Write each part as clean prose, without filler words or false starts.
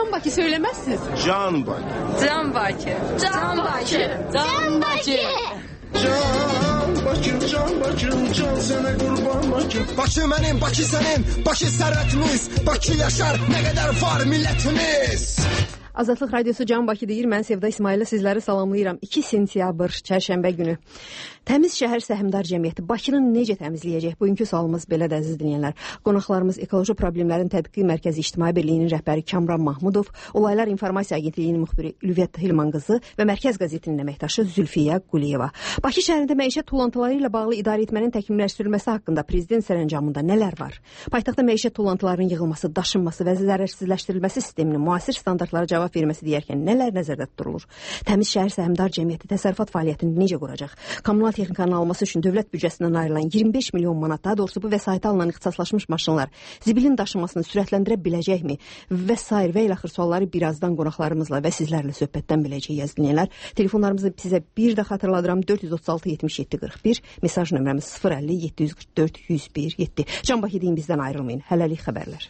Can Bakı söylemezsiniz. Can Bakı. Can Bakı. Can Bakı. Can Bakı. Can Bakı, Can Bakı, Can sana kurban Bakı. Bakı benim, Bakı senin, Bakı servetimiz, Bakı yaşar, ne kadar var milletimiz. Azadlıq Radiosu Can Bakı deyir. Mən Sevda İsmail'lə sizləri salamlayıram. 2 sentyabr çərşənbə günü. Təmiz şəhər səhmdar cəmiyyəti Bakını necə təmizləyəcək? Bugünkü sualımız belədir, əziz dinləyənlər. Qonaqlarımız Ekoloji Problemlərin Tədqiqi Mərkəzi İctimai Birliyinin rəhbəri Kamran Mahmudov, Olaylar İnformasiya Agentliyinin müxbiri Lüvyət Hilman qızı və Mərkəz qəzetinin əməkdaşı Zülfiyə Quliyeva. Bakı şəhərində məişət tullantıları ilə bağlı idarəetmənin təkmilləşdirilməsi haqqında prezident sərəncamında nələr var? Paytaxtda məişət tullantılarının yığılması, daşınması və zərərsizləşdirilməsi sisteminin müasir standartlara cavab verməsi deyərkən nələr nəzərdə tutulur? Təmiz şəhər səhmdar cəmiyyəti təsərrüfat fəaliyyətini necə quracaq? Kommunal texnikanın alması üçün dövlət büdcəsindən ayrılan 25 milyon manat, daha doğrusu bu vəsaitə alınan ixtisaslaşmış maşınlar zibilin daşınmasını sürətləndirə biləcəkmi? Və sair və ilaxır sualları birazdan qonaqlarımızla və sizlərlə söhbətdən biləcəyik, əziz dinləyənlər. Telefonlarımızı sizə bir də xatırladıram: 436 77 41, mesaj nömrəmiz 050 744 101 7. Can Bakı deyin, bizdən ayrılmayın. Hələlik xəbərlər.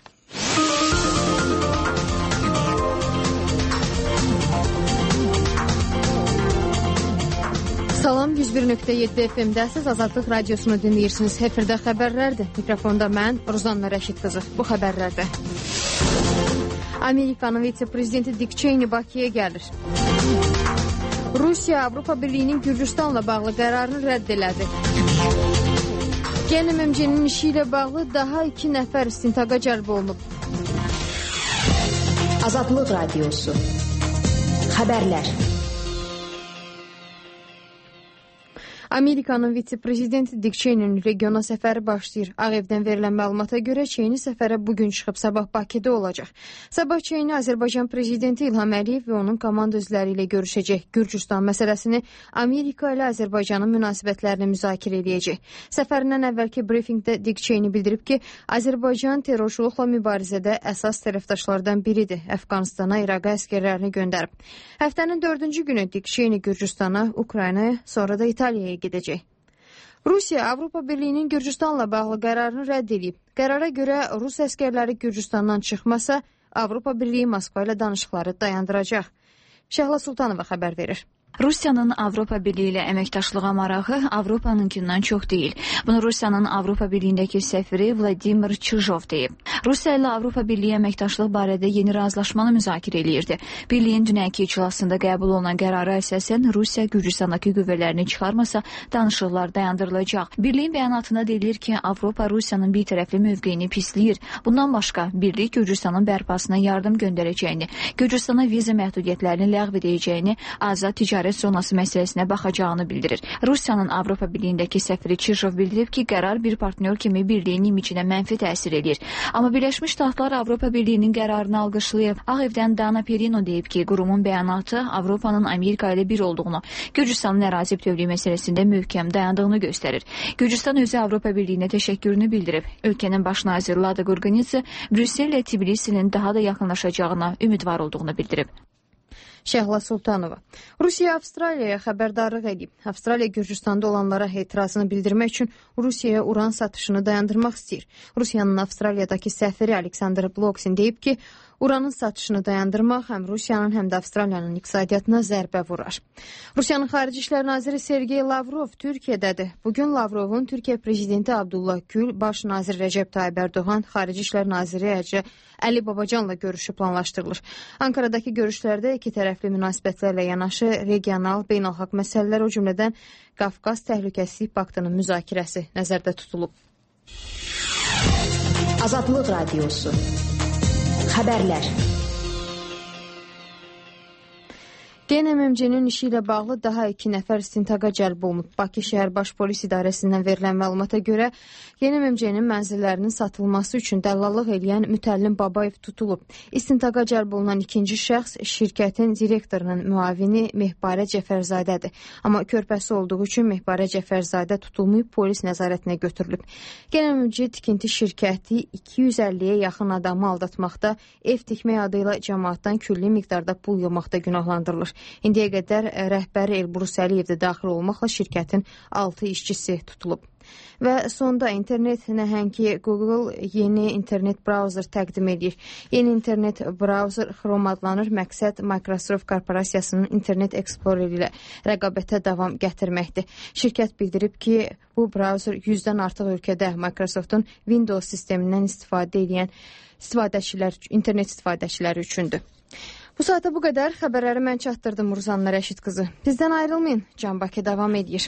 Salam, 101.7 FM-dəsiz Azadlıq Radiosunu dinləyirsiniz. Efirdə xəbərlərdir. Mikrofonda mən, Ruzanna Rəşid qızı. Bu xəbərlərdə Amerikanın vitse-prezidenti Dick Cheney Bakıya gəlir. Rusiya Avropa Birliyinin Gürcüstanla bağlı qərarını rədd elədi. GNMMC-nin işi ilə bağlı daha 2 nəfər istintaqa cəlb olunub. Azadlıq Radiosu xəbərlər. Amerikanın vitse-prezidenti Dick Cheney'nin regiona səfəri başlayır. Ağ Evdən verilən məlumata görə Cheney səfərə bugün çıxıb, sabah Bakıda olacaq. Sabah Cheney Azərbaycan prezidenti İlham Əliyev və onun komanda üzvləri ilə görüşəcək. Gürcüstan məsələsini, Amerika ilə Azərbaycanın münasibətlərini müzakirə edəcək. Səfərindən əvvəlki briefingdə Dick Cheney bildirib ki, Azərbaycan terrorçuluqla mübarizədə əsas tərəfdaşlardan biridir. Əfqanistana, İraqa əsgərlərini göndərib. Həftənin 4-cü günü Dick Cheney Gürcüstana, Ukraynaya, sonra da İtaliyaya gedəcək. Rusiya Avropa Birliyinin Gürcüstanla bağlı qərarını rədd edib. Qərara görə Rus əskərləri Gürcüstandan çıxmasa, Avropa Birliyi Moskva ilə danışıqları dayandıracaq. Şəhla Sultanova xəbər verir. Rusiyanın Avropa Birliyi ilə əməkdaşlığa marağı Avropanınkindən çox deyil. Bunu Rusiyanın Avropa Birliyindəki səfiri Vladimir Chizhov deyib. Rusiya ilə Avropa Birliyi əməkdaşlıq barədə yeni razılaşmanı müzakirə eləyirdi. Birliyin dünənki iclasında qəbul olunan qərara əsasən Rusiya Gürcüstandakı qüvvələrini çıxarmasa danışıqlar dayandırılacaq. Birliyin bəyanatında deyilir ki, Avropa Rusiyanın birtərəfli mövqeyini pisləyir. Bundan başqa birlik Gürcüstanın bərpasına yardım göndərəcəyini, Gürcüstana viza məhdudiyyətlərini ləğv edəcəyini, azad ticarət zonası məsələsinə baxacağını bildirir. Rusiyanın Avropa Birliyindəki səfiri Chizhov bildirib ki, qərar bir partnyor kimi birliyin imicinə mənfi təsir edir. Amma Birləşmiş Ştatlar Avropa Birliyinin qərarını alqışlayıb. Ağ Evdən Dana Perino deyib ki, qurumun bəyanatı Avropanın Amerika ilə bir olduğunu, Gürcüstanın ərazi bütövlüyü məsələsində möhkəm dayandığını göstərir. Gürcüstan özü Avropa Birliyinə təşəkkürünü bildirib. Ölkənin baş naziri Lada Gurganidze Brüssel ilə Tbilisinin daha da yaxınlaşacağına ümidvar olduğunu bildirib. Şəhla Sultanova. Rusiya Avstraliyaya xəbərdarlıq edib. Avstraliya Gürcüstanda olanlara etirazını bildirmək üçün Rusiyaya uran satışını dayandırmaq istəyir. Rusiyanın Avstraliyadakı səfiri Alexander Bloksin deyib ki, uranın satışını dayandırmaq həm Rusiyanın, həm də Avstraliyanın iqtisadiyyatına zərbə vurar. Rusiyanın Xarici İşlər Naziri Sergey Lavrov Türkiyədədir. Bugün Lavrovun Türkiyə prezidenti Abdullah Gül, baş nazir Rəcəb Tayyib Erdoğan, Xarici İşlər Naziri Əli Babacanla görüşü planlaşdırılır. Ankaradakı görüşlərdə iki tərəfli münasibətlərlə yanaşı regional, beynəlxalq məsələlər, o cümlədən Qafqaz Təhlükəsizlik Paktının müzakirəsi nəzərdə tutulub. Azadlıq Radiosu xəbərlər. GNMMC-nin işi ilə bağlı daha 2 nəfər istintaqa cəlb olunub. Bakı şəhər baş polis idarəsindən verilən məlumata görə GNMMC-nin mənzillərinin satılması üçün dəllallıq eləyən Mütəllim Babayev tutulub. İstintaqa cəlb olunan ikinci şəxs şirkətin direktorunun müavini Mehbarə Cəfərzadədir. Amma körpəsi olduğu üçün Mehbarə Cəfərzadə tutulmayıb, polis nəzarətinə götürülüb. GNMMC tikinti şirkəti 250-yə yaxın adamı aldatmaqda, ev tikmək adı ilə cəmaatdan külli miqdarda pul yığmaqda günahlandırılır. İndiyə qədər rəhbəri Elbrus Əliyev də daxil olmaqla şirkətin 6 işçisi tutulub. Və sonda internet nəhəngi Google yeni internet browser təqdim edir. Yeni internet browser Chrome adlanır. Məqsəd Microsoft korporasiyasının Internet Explorer ilə rəqabətə davam gətirməkdir. Şirkət bildirib ki, bu browser 100-dən artıq ölkədə Microsoftun Windows sistemindən istifadə edən internet istifadəçiləri üçündür. Bu saata bu qədər. Xəbərləri mən çatdırdım Murzanna Rəşid qızı. Bizdən ayrılmayın. Can Bakı davam edir.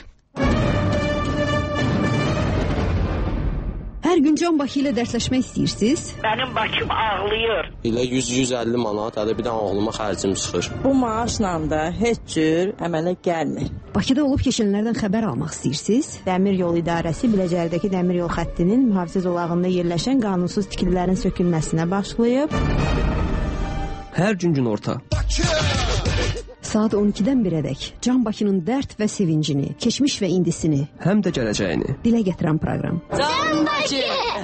Hər gün Can Bakı ilə dərsləşmək istəyirsiniz? Mənim Bakım ağlayır. İlə 100-150 manat, hələ bir dənə oğluma xərcim çıxır. Bu maaşla da heç cür əmələ gəlmir. Bakıda olub keçənlərdən xəbər almaq istəyirsiniz? Dəmir yol idarəsi Biləcərdəki dəmir yol xəttinin mühafizə zolağında yerləşən qanunsuz tikililərin sökülməsinə başlayıb. Hər gün günorta. Saat 12-dən 1-ədək Can Bakının dərd və sevincini, keçmiş və indisini, həm də gələcəyini dilə gətirən proqram. Can Bakı!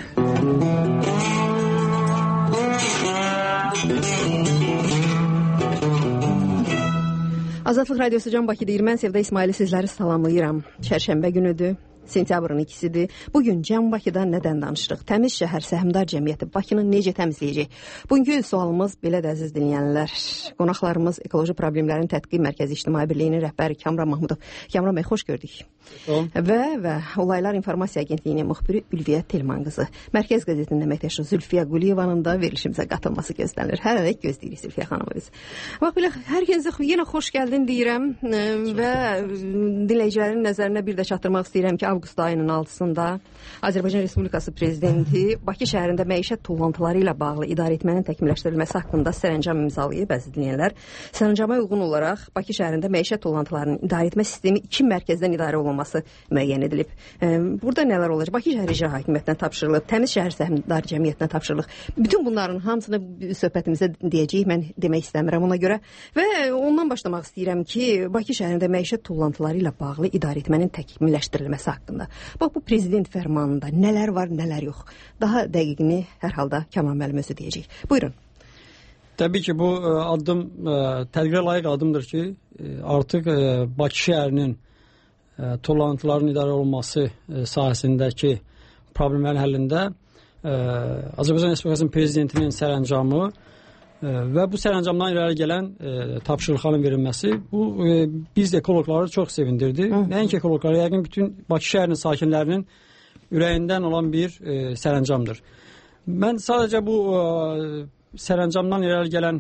Azadlıq Radiosu Can Bakı deyir. Mən Sevda İsmaili sizləri salamlayıram. Çərşənbə günüdür. Sentyabrın 2-sidir. Bugün Can Bakıda nədən danışırıq? Təmiz şəhər səhmdar cəmiyyəti Bakını necə təmizləyəcək? Bugünkü sualımız belədir, əziz dinləyənlər. Qonaqlarımız Ekoloji Problemlərin Tədqiq Mərkəzi İctimai Birliyinin rəhbəri Kamran Mahmudov. Kamran bəy, xoş gördük. Və Olaylar İnformasiya Agentliyinin müxbiri Ülviyə Telman qızı. Mərkəz qəzetinin əməkdaşı Zülfiyə Quliyevanın da verilişimizə qatılması gözlənilir. Hələlik gözləyirik Zülfiyə xanımı biz. Bax belə, hər kəsə yenə xoş gəldin deyirəm və dinləyicilərin nəzərinə bir də çatdırmaq istəyirəm ki, avqust ayının 6-sında Azərbaycan Respublikası Prezidenti Bakı şəhərində məişət tullantıları ilə bağlı idarəetmənin təkmilləşdirilməsi haqqında sərəncam imzalayıb, əziz dinləyənlər. Sərəncama uyğun olaraq Bakı şəhərində məişət tullantılarının idarəetmə sistemi 2 mərkəzdən idarə olunması müəyyən edilib. Burada nələr olacaq? Bakı şəhər İcra Hakimiyyətinə tapşırılıb, Təmiz şəhər səhmdar cəmiyyətinə tapşırılıb. Bütün bunların hamısını söhbətimizə deyəcəyik, mən demək istəmirəm ona görə. Və ondan başlamaq istəyirəm ki, Bakı şəhərində məişət tullantıları ilə bağlı idarəetmənin təkmilləşdirilməsi haqqında. Bax, bu prezident fərmanında nələr var, nələr yox. Daha dəqiqini hər halda Kamran müəllim özü deyəcək. Buyurun. Təbii ki, bu addım təqdirə layiq addımdır ki, artıq Bakı şəhərinin tullantıların idarə olunması sahəsindəki problemlərin həllində Azərbaycan Respublikasının prezidentinin sərəncamı və bu sərəncamdan irəli gələn tapşırıqların verilməsi bu biz ekoloqları çox sevindirdi. Nəinki ekoloqları, yəqin bütün Bakı şəhərinin sakinlərinin ürəyindən olan bir sərəncamdır. Mən sadəcə bu sərəncamdan irəli gələn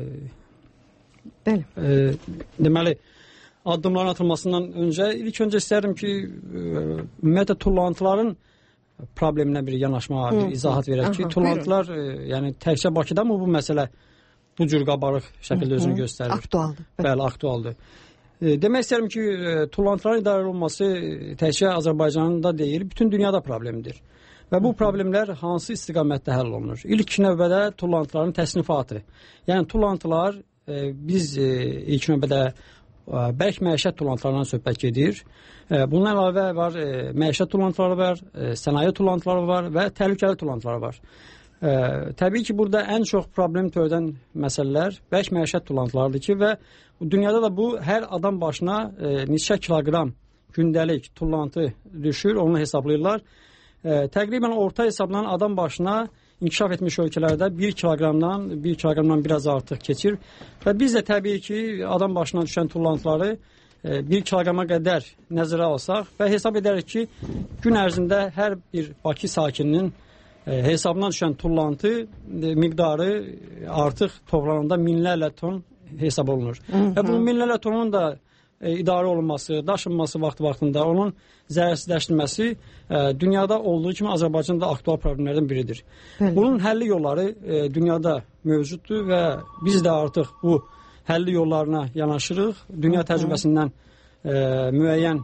deməli addımların atılmasından öncə ilk öncə istərdim ki, ümumiyyətlə tullantıların probleminə bir yanaşma, bir izahat verək ki, tullantılar yəni təkcə Bakıda mı bu məsələ bu cür qabarıq şəkildə özünü göstərir? Aktualdır. Bəli, aktualdır. Demək istəyirəm ki, tullantıların idarə olunması təkcə Azərbaycanda deyil, bütün dünyada problemdir. Və bu problemlər hansı istiqamətdə həll olunur? İlk növbədə tullantıların təsnifatı. Yəni tullantılar biz ilk növbədə bərk məişət tullantılarından söhbət gedir. Bundan əlavə var, məişət tullantıları var, sənaye tullantıları var və təhlükəli tullantıları var. Təbii ki, burada ən çox problem törədən məsələlər bərk məişət tullantılarıdır ki, və dünyada da bu hər adam başına neçə kiloqram gündəlik tullantı düşür, onu hesablayırlar. Təqribən orta hesablanan adam başına inkişaf etmiş ölkələrdə 1 kiloqramdan biraz artıq keçir. Və biz də təbii ki, adam başına düşən tullantıları 1 kiloqrama qədər nəzərə alsaq və hesab edərik ki, gün ərzində hər bir Bakı sakininin hesabına düşən tullantı miqdarı artıq toplananda minlərlə ton hesab olunur. Və bu minlərlə tonun da idarə olunması, daşınması vaxtında onun zərərsizləşdirilməsi dünyada olduğu kimi Azərbaycanda aktual problemlərdən biridir. Bunun həlli yolları dünyada mövcuddur və biz də artıq bu həlli yollarına yanaşırıq. Dünya təcrübəsindən müəyyən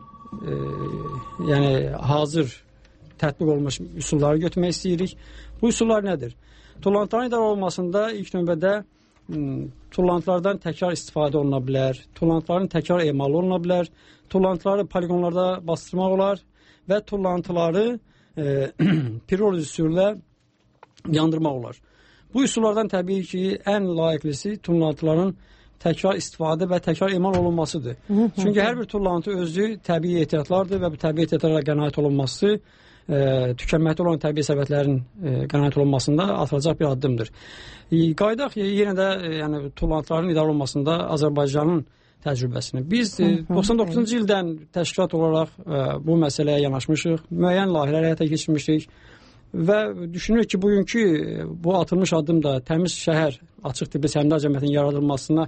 yəni hazır tətbiq olunmuş üsulları götürmək istəyirik. Bu üsullar nədir? Tullantıların idarə olunmasında ilk növbədə tullantılardan təkrar istifadə oluna bilər, tullantıların təkrar emalı oluna bilər, tullantıları poligonlarda bastırmaq olar və tullantıları piroliz üsuluyla yandırmaq olar. Bu üsullardan təbii ki, ən layiqlisi tullantıların təkrar istifadə və təkrar emal olunmasıdır. Çünki hər bir tullantı özü təbii ehtiyatlardır və bu təbii ehtiyatlara qənaət olunması tükənməkdə olan təbii sərvətlərin qənaət olunmasında atılacaq bir addımdır. Qaydaq yenə də yəni tullantıların idarə olunmasında Azərbaycanın təcrübəsini. Biz 99-cu ildən təşkilat olaraq bu məsələyə yanaşmışıq, müəyyən layihələr həyata keçirmişik və düşünürük ki, bugünkü bu atılmış addım da təmiz şəhər açıq tipli səhmdar cəmiyyətinin yaradılmasına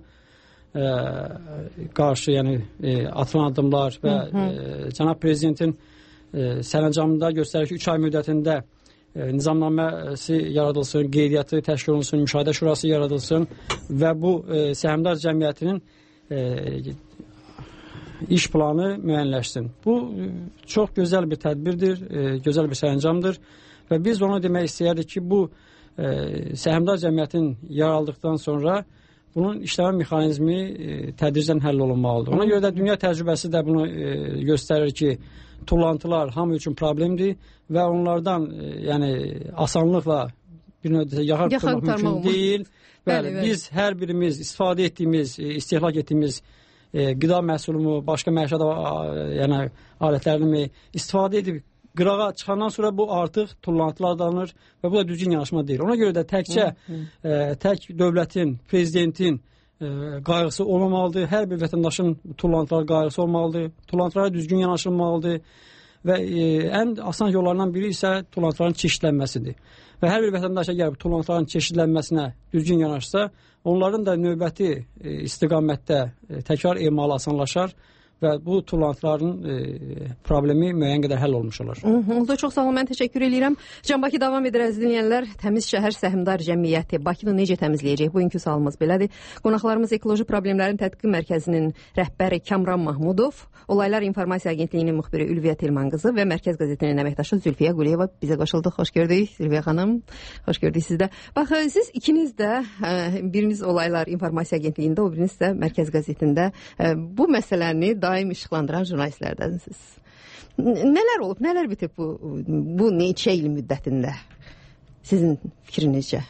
qarşı yəni atılan addımlar və cənab prezidentin sərəncamında göstərir ki, 3 ay müddətində nizamnaməsi yaradılsın, qeydiyyatı təşkil olunsun, müşahidə şurası yaradılsın və bu səhmdar cəmiyyətinin iş planı müəyyənləşsin. Bu çox gözəl bir tədbirdir, gözəl bir sərəncamdır və biz onu demək istəyərdik ki, bu səhmdar cəmiyyətin yaraldıqdan sonra bunun işləmə mexanizmi tədricən həll olunmalıdır. Ona görə də dünya təcrübəsi də bunu göstərir ki, tullantılar hamı üçün problemdir və onlardan yəni asanlıqla bir növdə yaxar tutmaq mümkün deyil. Bəli, biz hər birimiz istifadə etdiyimiz, istehlak etdiyimiz qida məhsulumu, başqa məişət yəni alətlərini istifadə edib qırağa çıxandan sonra bu artıq tullantılardanır və bu da düzgün yanaşma deyil. Ona görə də tək dövlətin, prezidentin qayğısı olmamalıdır. Hər bir vətəndaşın tullantılar qayğısı olmalıdır. Tullantılara düzgün yanaşılmalıdır və ən asan yollardan biri isə tullantıların çeşidlənməsidir. Və hər bir vətəndaş əgər tullantıların çeşidlənməsinə düzgün yanaşsa, onların da növbəti istiqamətdə təkrar emalı asanlaşar və bu tullantıların problemi müəyyən qədər həll olmuş olur. Oldu, çox sağ olun, mən təşəkkür edirəm. Can Bakı davam edir, əziz dinləyənlər. Təmiz şəhər səhmdar cəmiyyəti Bakını necə təmizləyəcək? Bugünkü sualımız belədir. Qonaqlarımız Ekoloji Problemlərin Tədqiq Mərkəzinin rəhbəri Kamran Mahmudov, Olaylar İnformasiya Agentliyinin müxbiri Ülviyə Telman qızı və Mərkəz qəzetinin əməkdaşı Zülfiyə Quliyeva bizə qoşulduq. Xoş gördük Zülfiyə xanım. Xoş gördük siz də. Bax, siz ikiniz də biriniz Olaylar İnformasiya Agentliyində, o biriniz də Mərkəz qəzetində bu məsələni daim işıqlandıran jurnalistlərdənsiniz. Nələr olub, nələr bitib bu neçə il müddətində? Sizin fikrinizcə?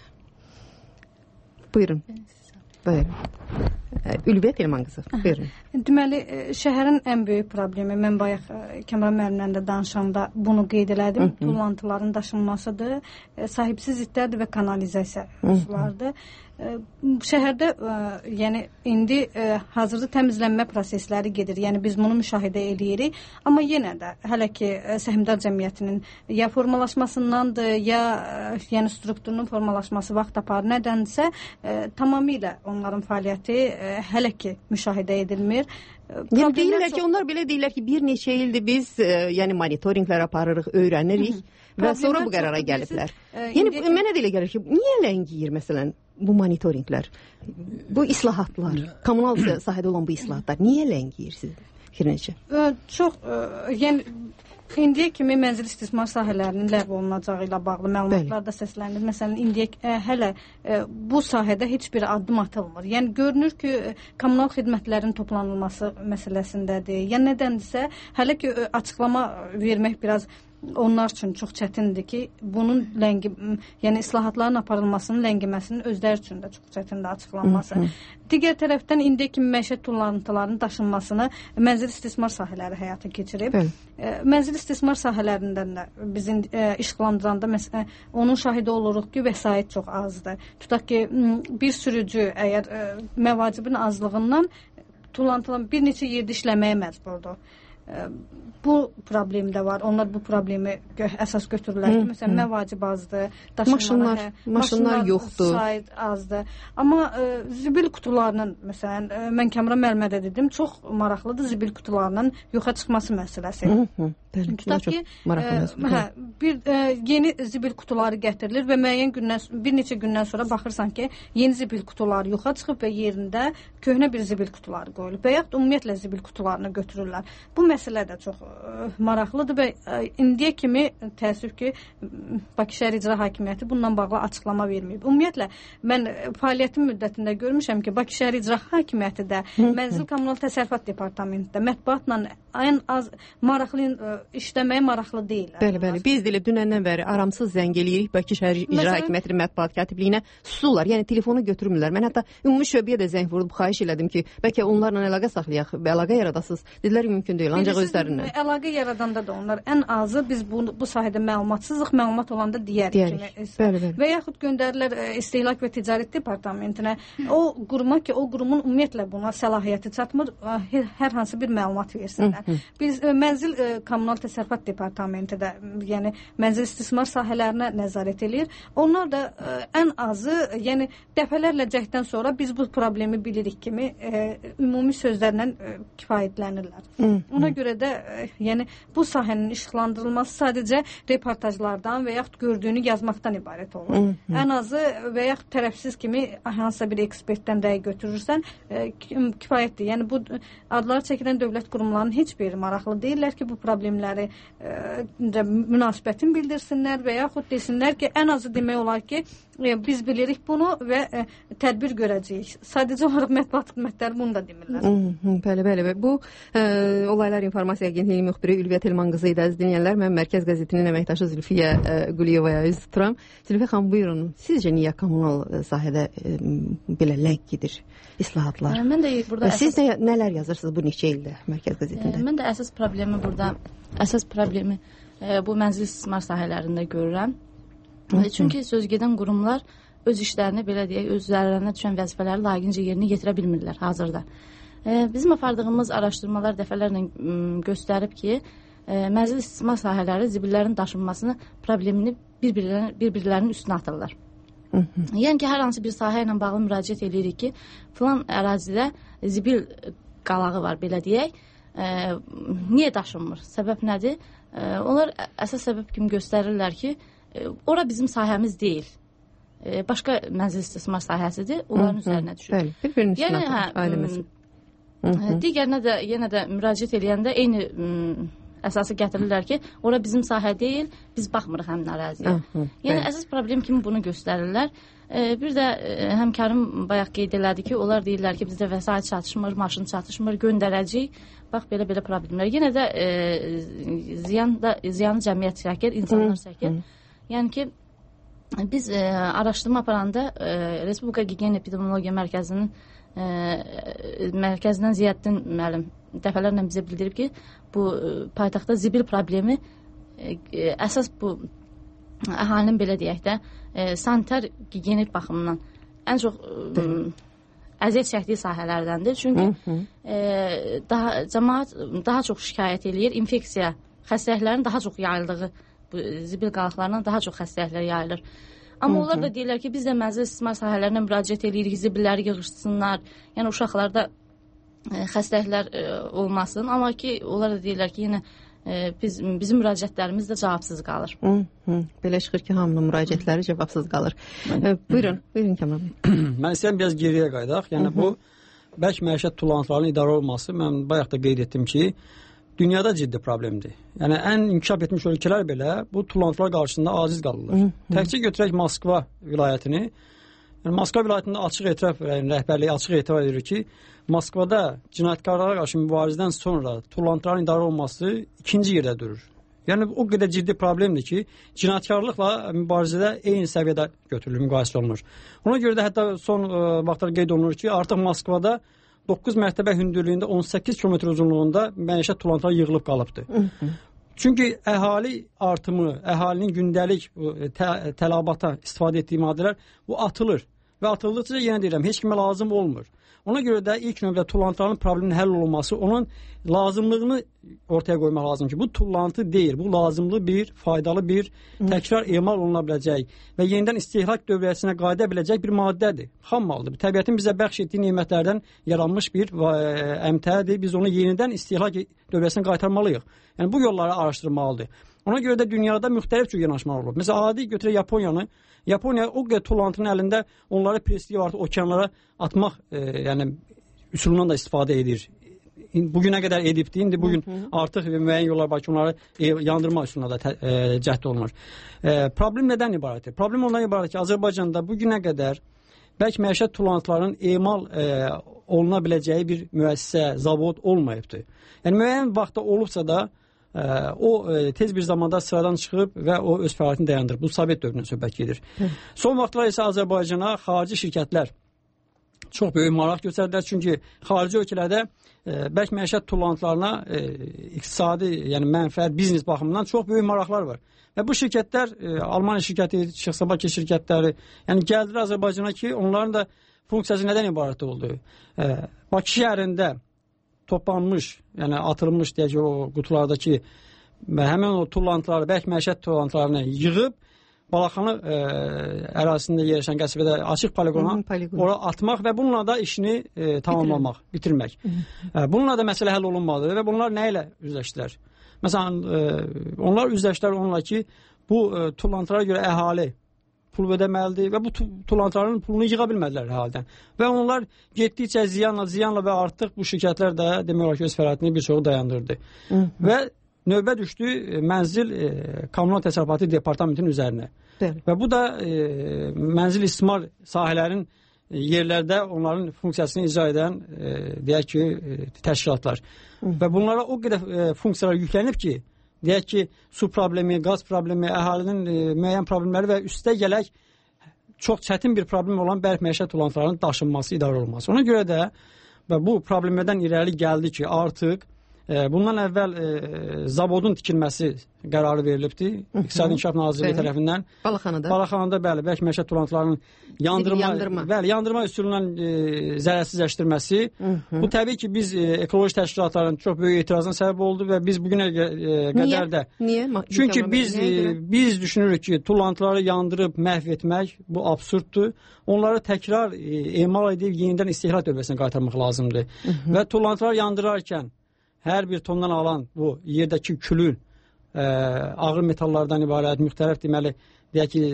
Buyurun. Buyurun. Ülviyə Telman qızı, buyurun. Deməli, şəhərin ən böyük problemi, mən bayaq Kamran müəllimlə də danışanda bunu qeyd elədim, tullantıların daşınmasıdır, sahibsiz itlərdir və kanalizasiya sulardır. Şəhərdə yəni indi hazırda təmizlənmə prosesləri gedir. Yəni biz bunu müşahidə edirik, amma yenə də hələ ki səhmdar cəmiyyətinin ya formalaşmasındandır, ya yəni strukturunun formalaşması vaxt tapar. Nədənsə tamamilə onların fəaliyyəti hələ ki müşahidə edilmir. Yəni deyirlər ki, onlar belə deyirlər ki, bir neçə ildir biz yəni monitorinqlər aparırıq, öyrənirik və sonra bu qərara gəliblər. Yəni mənə də elə gəlir ki, niyə ləngiyir məsələn bu monitorinqlər, bu islahatlar, kommunal sahədə olan bu islahatlar niyə ləngiyir sizin fikrinizcə? Çox, yəni indiyə kimi mənzil istismar sahələrinin ləğv olunacağı ilə bağlı məlumatlar da səslənir. Məsələn, indiyə hələ bu sahədə heç bir addım atılmır. Yəni görünür ki, kommunal xidmətlərin toplanılması məsələsindədir. Yəni nədəndirsə, hələ ki açıqlama vermək biraz onlar üçün çox çətindir ki, bunun yəni islahatların aparılmasının, ləngimasının özləri üçün də çox çətindir açıqlanması. Digər tərəfdən indiyə kimi məişət tullantılarının daşınmasını mənzil istismar sahələri həyata keçirib. Mənzil istismar sahələrindən də bizim işıqlandıranda məsələn onun şahidi oluruq ki, vəsait çox azdır. Tutaq ki, bir sürücü əgər məvacibin azlığından tullantılan bir neçə yerdə işləməyə məcburdur. Bu problem də var. Onlar bu problemi əsas götürürlər ki, məsələn, məvacib azdır, maşınlar yoxdur, sayt azdır. Amma zibil qutularının, məsələn, mən Kamran müəllimə də dedim, çox maraqlıdır zibil qutularının yoxa çıxması məsələsi. Tutaq ki, bir yeni zibil qutuları gətirilir və bir neçə gündən sonra baxırsan ki, yeni zibil qutuları yoxa çıxıb və yerində köhnə bir zibil qutuları qoyulub və yaxud ümumiyyətlə zibil qutularını götürürlər. Bu məsələ də çox maraqlıdır və indiyə kimi təəssüf ki, Bakı Şəhər İcra Hakimiyyəti bununla bağlı açıqlama verməyib. Ümumiyyətlə, mən fəaliyyətim müddətində görmüşəm ki, Bakı Şəhər İcra Hakimiyyəti də Mənzil Kommunal Təsərrüfat Departamentində mətbuatla ən az maraqlı işləməyə maraqlı deyillər. Bəli. Biz də dünəndən bəri aramsız zəng eləyirik Bakı şəhər icra hakimiyyəti mətbuat katibliyinə, susurlar. Yəni telefonu götürmürlər. Mən hətta ümumi şöbəyə də zəng vurub xahiş elədim ki, bəlkə onlarla əlaqə saxlayaq, əlaqə yaradasınız. Dedilər mümkün deyil, ancaq özlərindən. Əlaqə yaradanda da onlar ən azı biz bu sahədə məlumatsızlıq, məlumat olanda deyərik. Bəli. Və yaxud göndərirlər İstehlak və Ticarət Departamentinə. O quruma ki, o qurumun ümumiyyətlə buna səlahiyyəti çatmır, hər hansı bir məlumat versinlər. Biz Mənzil Kommunal Təsərrüfat Departamenti də, yəni mənzil istismar sahələrinə nəzarət eləyir. Onlar da ən azı, yəni dəfələrlə cəhddən sonra biz bu problemi bilirik kimi ümumi sözlərlə kifayətlənirlər. Ona görə də yəni bu sahənin işıqlandırılması sadəcə reportajlardan və yaxud gördüyünü yazmaqdan ibarət olur. Ən azı və yaxud tərəfsiz kimi hansısa bir ekspertdən rəy götürürsən kifayətdir. Yəni bu adları çəkilən dövlət qurumlarının heç biri maraqlı deyirlər ki, bu problemləri münasibətini bildirsinlər və yaxud desinlər ki, ən azı demək olar ki, biz bilirik bunu və tədbir görəcəyik. Sadəcə olaraq mətbuat xidmətləri bunu da demirlər. Bəli. Bu Olaylar İnformasiya Agentliyinin müxbiri Ülviyə Telman qızı idi, əziz dinləyənlər. Mən Mərkəz qəzetinin əməkdaşı Zülfiyə Quliyevaya üz tuturam. Zülfiyə xanım, buyurun. Sizcə niyə kommunal sahədə belə ləng gedir islahatlar? Mən də burada siz nələr yazırsınız bu neçə ildə Mərkəz qəzetində? Mən də əsas problemi bu mənzil istismar sahələrində görürəm. Çünki sözgedən qurumlar öz işlərini, belə deyək, özlərinə düşən vəzifələri layiqincə yerinə yetirə bilmirlər hazırda. Bizim apardığımız araşdırmalar dəfələrlə göstərib ki, mənzil istismar sahələri zibillərin daşınmasını problemini bir-birlərinin üstünə atırlar. Yəni ki, hər hansı bir sahə ilə bağlı müraciət edirik ki, filan ərazidə zibil qalağı var, belə deyək. Niyə daşınmır? Səbəb nədir? Onlar əsas səbəb kimi göstərirlər ki, ora bizim sahəmiz deyil. Başqa mənzil istismar sahəsidir, onların üzərinə düşür. Yəni, digərinə də yenə də müraciət edəndə eyni əsası gətirirlər ki, ora bizim sahə deyil, biz baxmırıq həmin əraziyə. Yəni əsas problem kimi bunu göstərirlər. Bir də həmkarım bayaq qeyd elədi ki, onlar deyirlər ki, bizdə vəsait çatışmır, maşın çatışmır, göndərəcəyik. Bax, belə problemlər. Yenə də ziyanı cəmiyyət çəkir, insanlar çəkir. Yəni ki, biz araşdırma aparanda Respublika Gigiyena Epidemiologiya Mərkəzindən Ziyaddin müəllim dəfələrlə bizə bildirib ki, bu paytaxtda zibil problemi əsas bu əhalinin belə deyək də sanitar gigiyenik baxımından ən çox əziyyət çəkdiyi sahələrdəndir. Çünki cəmaət daha çox şikayət eləyir, infeksiya xəstəliklərin daha çox yayıldığı zibil qalıqlarından daha çox xəstəliklər yayılır. Amma onlar da deyirlər ki, biz də mənzil istismar sahələrinə müraciət edirik, zibilləri yığışsınlar, yəni uşaqlarda xəstəliklər olmasın. Amma ki, onlar da deyirlər ki, yenə bizim müraciətlərimiz də cavabsız qalır. Belə çıxır ki, hamının müraciətləri cavabsız qalır. Buyurun Kəmal. Mən istəyirəm biraz geriyə qaydaq. Yəni bu bəlkə məişət tullantılarının idarə olması, mən bayaq da qeyd etdim ki, dünyada ciddi problemdir. Yəni ən inkişaf etmiş ölkələr belə bu tullantılar qarşısında aciz qalırlar. Təkcə götürək Moskva vilayətini. Yəni Moskva vilayətində açıq etiraf rəhbərliyi açıq etiraf edir ki, Moskvada cinayətkarlara qarşı mübarizədən sonra tullantıların idarə olunması ikinci yerdə durur. Yəni o qədər ciddi problemdir ki, cinayətkarlıqla mübarizədə eyni səviyyədə götürülür, müqayisə olunur. Ona görə də hətta son vaxtlar qeyd olunur ki, artıq Moskvada 9 mərtəbə hündürlüyündə 18 kilometr uzunluğunda məişət tullantılar yığılıb qalıbdır. Çünki əhali artımı, əhalinin gündəlik tələbata istifadə etdiyi maddələr bu atılır. Və atıldıqca yenə deyirəm, heç kimə lazım olmur. Ona görə də ilk növbədə tullantıların probleminin həll olunması, onun lazımlığını ortaya qoymaq lazım ki, bu tullantı deyil, bu lazımlı bir, faydalı bir, təkrar emal oluna biləcək və yenidən istehlak dövrəsinə qayıda biləcək bir maddədir, xam maldır. Təbiətin bizə bəxş etdiyi nemətlərdən yaranmış bir əmtədir, biz onu yenidən istehlak dövrəsinə qaytarmalıyıq. Yəni bu yolları araşdırmalıdır. Ona görə də dünyada müxtəlif cür yanaşmalar olur. Məsələn, adi götürək Yaponiyanı. Yaponiya o qədər tullantının əlində onları presliyə artıq okeanlara atmaq yəni üsulundan da istifadə edir. Bugünə qədər edibdir. İndi bugün artıq müəyyən yollar var ki, onları yandırma üsuluna da cəhd olunur. Problem nədən ibarətdir? Problem ondan ibarətdir ki, Azərbaycanda bugünə qədər bərk məişət tullantılarının emal oluna biləcəyi bir müəssisə, zavod olmayıbdır. Yəni müəyyən vaxtda olubsa da o tez bir zamanda sıradan çıxıb və o öz fəaliyyətini dayandırıb. Bu Sovet dövrünün söhbət gedir. Son vaxtlar isə Azərbaycana xarici şirkətlər çox böyük maraq göstərdilər. Çünki xarici ölkələrdə bərk məişət tullantılarına iqtisadi, yəni mənfəət, biznes baxımından çox böyük maraqlar var. Və bu şirkətlər, Almaniya şirkəti, Çexoslovakiya şirkətləri, yəni gəldilər Azərbaycana ki, onların da funksiyası nədən ibarət oldu? Bakı şəhərində toplanmış, yəni atılmış deyək ki, o qutulardakı həmin o tullantıları, bərk məişət tullantılarını yığıb Balaxanı ərazisində yerləşən qəsbədə açıq poligona ora atmaq və bununla da işini tamamlamaq, bitirmək. Bununla da məsələ həll olunmadı və bunlar nə ilə üzləşdilər? Məsələn, onlar üzləşdilər onunla ki, bu tullantılara görə əhali pul ödəməlidir və bu tullantıların pulunu yığa bilmədilər əhaldən. Və onlar getdikcə ziyanla və artıq bu şirkətlər də demək olar ki, öz fəaliyyətini bir çoxu dayandırdı. Və növbə düşdü mənzil kommunal təsərrüfatı departamentinin üzərinə. Və bu da mənzil istismar sahələrin yerlərdə onların funksiyasını icra edən deyək ki, təşkilatlar. Və bunlara o qədər funksiyalar yüklənib ki, deyək ki, su problemi, qaz problemi, əhalinin müəyyən problemləri və üstə gələk çox çətin bir problem olan bərk məişət tullantılarının daşınması, idarə olunması. Ona görə də bu problemlərdən irəli gəldi ki, artıq bundan əvvəl zavodun tikilməsi qərarı verilibdir. İqtisadi İnkişaf Nazirliyi tərəfindən. Balaxanada bəli, bərk məişət tullantılarının yandırma üsulundan zərərsizləşdirməsi. Bu təbii ki, biz ekoloji təşkilatların çox böyük etirazına səbəb oldu və biz bugünə qədər də. Niyə? Çünki biz düşünürük ki, tullantıları yandırıb məhv etmək bu absurddur. Onları təkrar emal edib yenidən istehlak dövrəsinə qaytarmaq lazımdır. Və tullantılar yandırarkən hər bir tondan alan bu yerdəki külün ağır metallardan ibarət müxtəlif deməli deyək ki,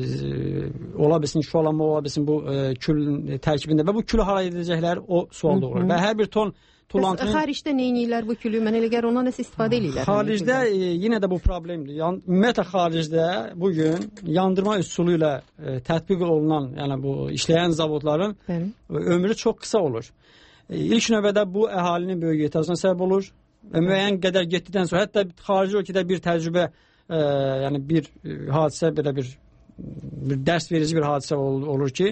ola bilsin, şualanma ola bilsin bu külün tərkibində və bu külü hara edəcəklər o sual doğurur. Və hər bir ton tullantının... Xaricdə nə edirlər bu külü? Mən elə gəlir ondan nəsə istifadə edirlər. Xaricdə yenə də bu problemdir. Ümumiyyətlə xaricdə bugün yandırma üsulu ilə tətbiq olunan, yəni bu işləyən zavodların ömrü çox qısa olur. İlk növbədə bu əhalinin böyük etirazına səbəb olur və müəyyən qədər getdikdən sonra hətta xarici ölkədə bir təcrübə, yəni bir hadisə, belə bir dərs verici bir hadisə olur ki,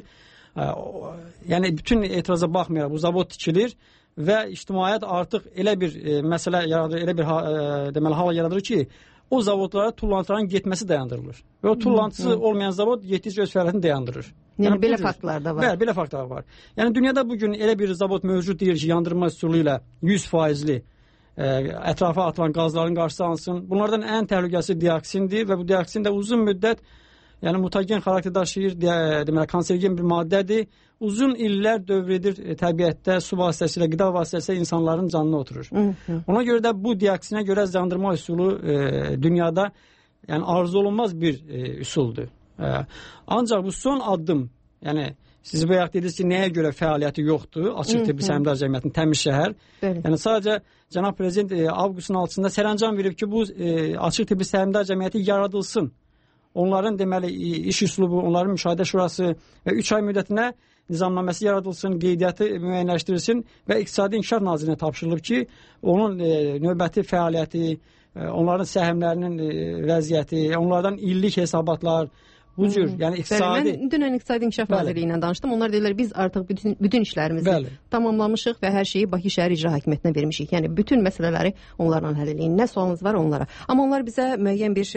yəni bütün etiraza baxmayaraq bu zavod tikilir və ictimaiyyət artıq elə bir məsələ yaradır, elə bir deməli hal yaradır ki, o zavodlara tullantıların getməsi dayandırılır. Və o tullantısı olmayan zavod getdikcə öz fəaliyyətini dayandırır. Yəni belə faktlar da var. Bəli, belə faktlar var. Yəni dünyada bugün elə bir zavod mövcud deyil ki, yandırma üsulu ilə 100%li ətrafa atılan qazların qarşısı alınsın. Bunlardan ən təhlükəsi dioksindir və bu dioksin də uzun müddət yəni mutagen xarakter daşıyır, deməli kanserogen bir maddədir. Uzun illər dövr edir təbiətdə su vasitəsilə, qida vasitəsilə insanların canına oturur. Ona görə də bu dioksinə görə yandırma üsulu dünyada yəni arzu olunmaz bir üsuldur. Ancaq bu son addım, yəni siz bayaq dediniz ki, nəyə görə fəaliyyəti yoxdur, Açıq Tibbi Səhmdar Cəmiyyətinin Təmiz şəhər. Yəni sadəcə Cənab Prezident avqustun 6-sında sərəncam verib ki, bu Açıq Tibbi Səhmdar Cəmiyyəti yaradılsın. Onların deməli iş üslubu, onların müşahidə şurası və 3 ay müddətinə nizamnaməsi yaradılsın, qeydiyyatı müəyyənləşdirilsin və İqtisadi İnkişaf Nazirinə tapşırılıb ki, onun növbəti fəaliyyəti, onların səhmlərinin vəziyyəti, onlardan illik hesabatlar, bu cür, yəni iqtisadi... Mən dünən İqtisadi İnkişaf Nazirliyi ilə danışdım. Onlar deyirlər, biz artıq bütün işlərimizi tamamlamışıq və hər şeyi Bakı Şəhər İcra Hakimiyyətinə vermişik. Yəni, bütün məsələləri onlarla həll eləyin. Nə sualınız var onlara? Amma onlar bizə müəyyən bir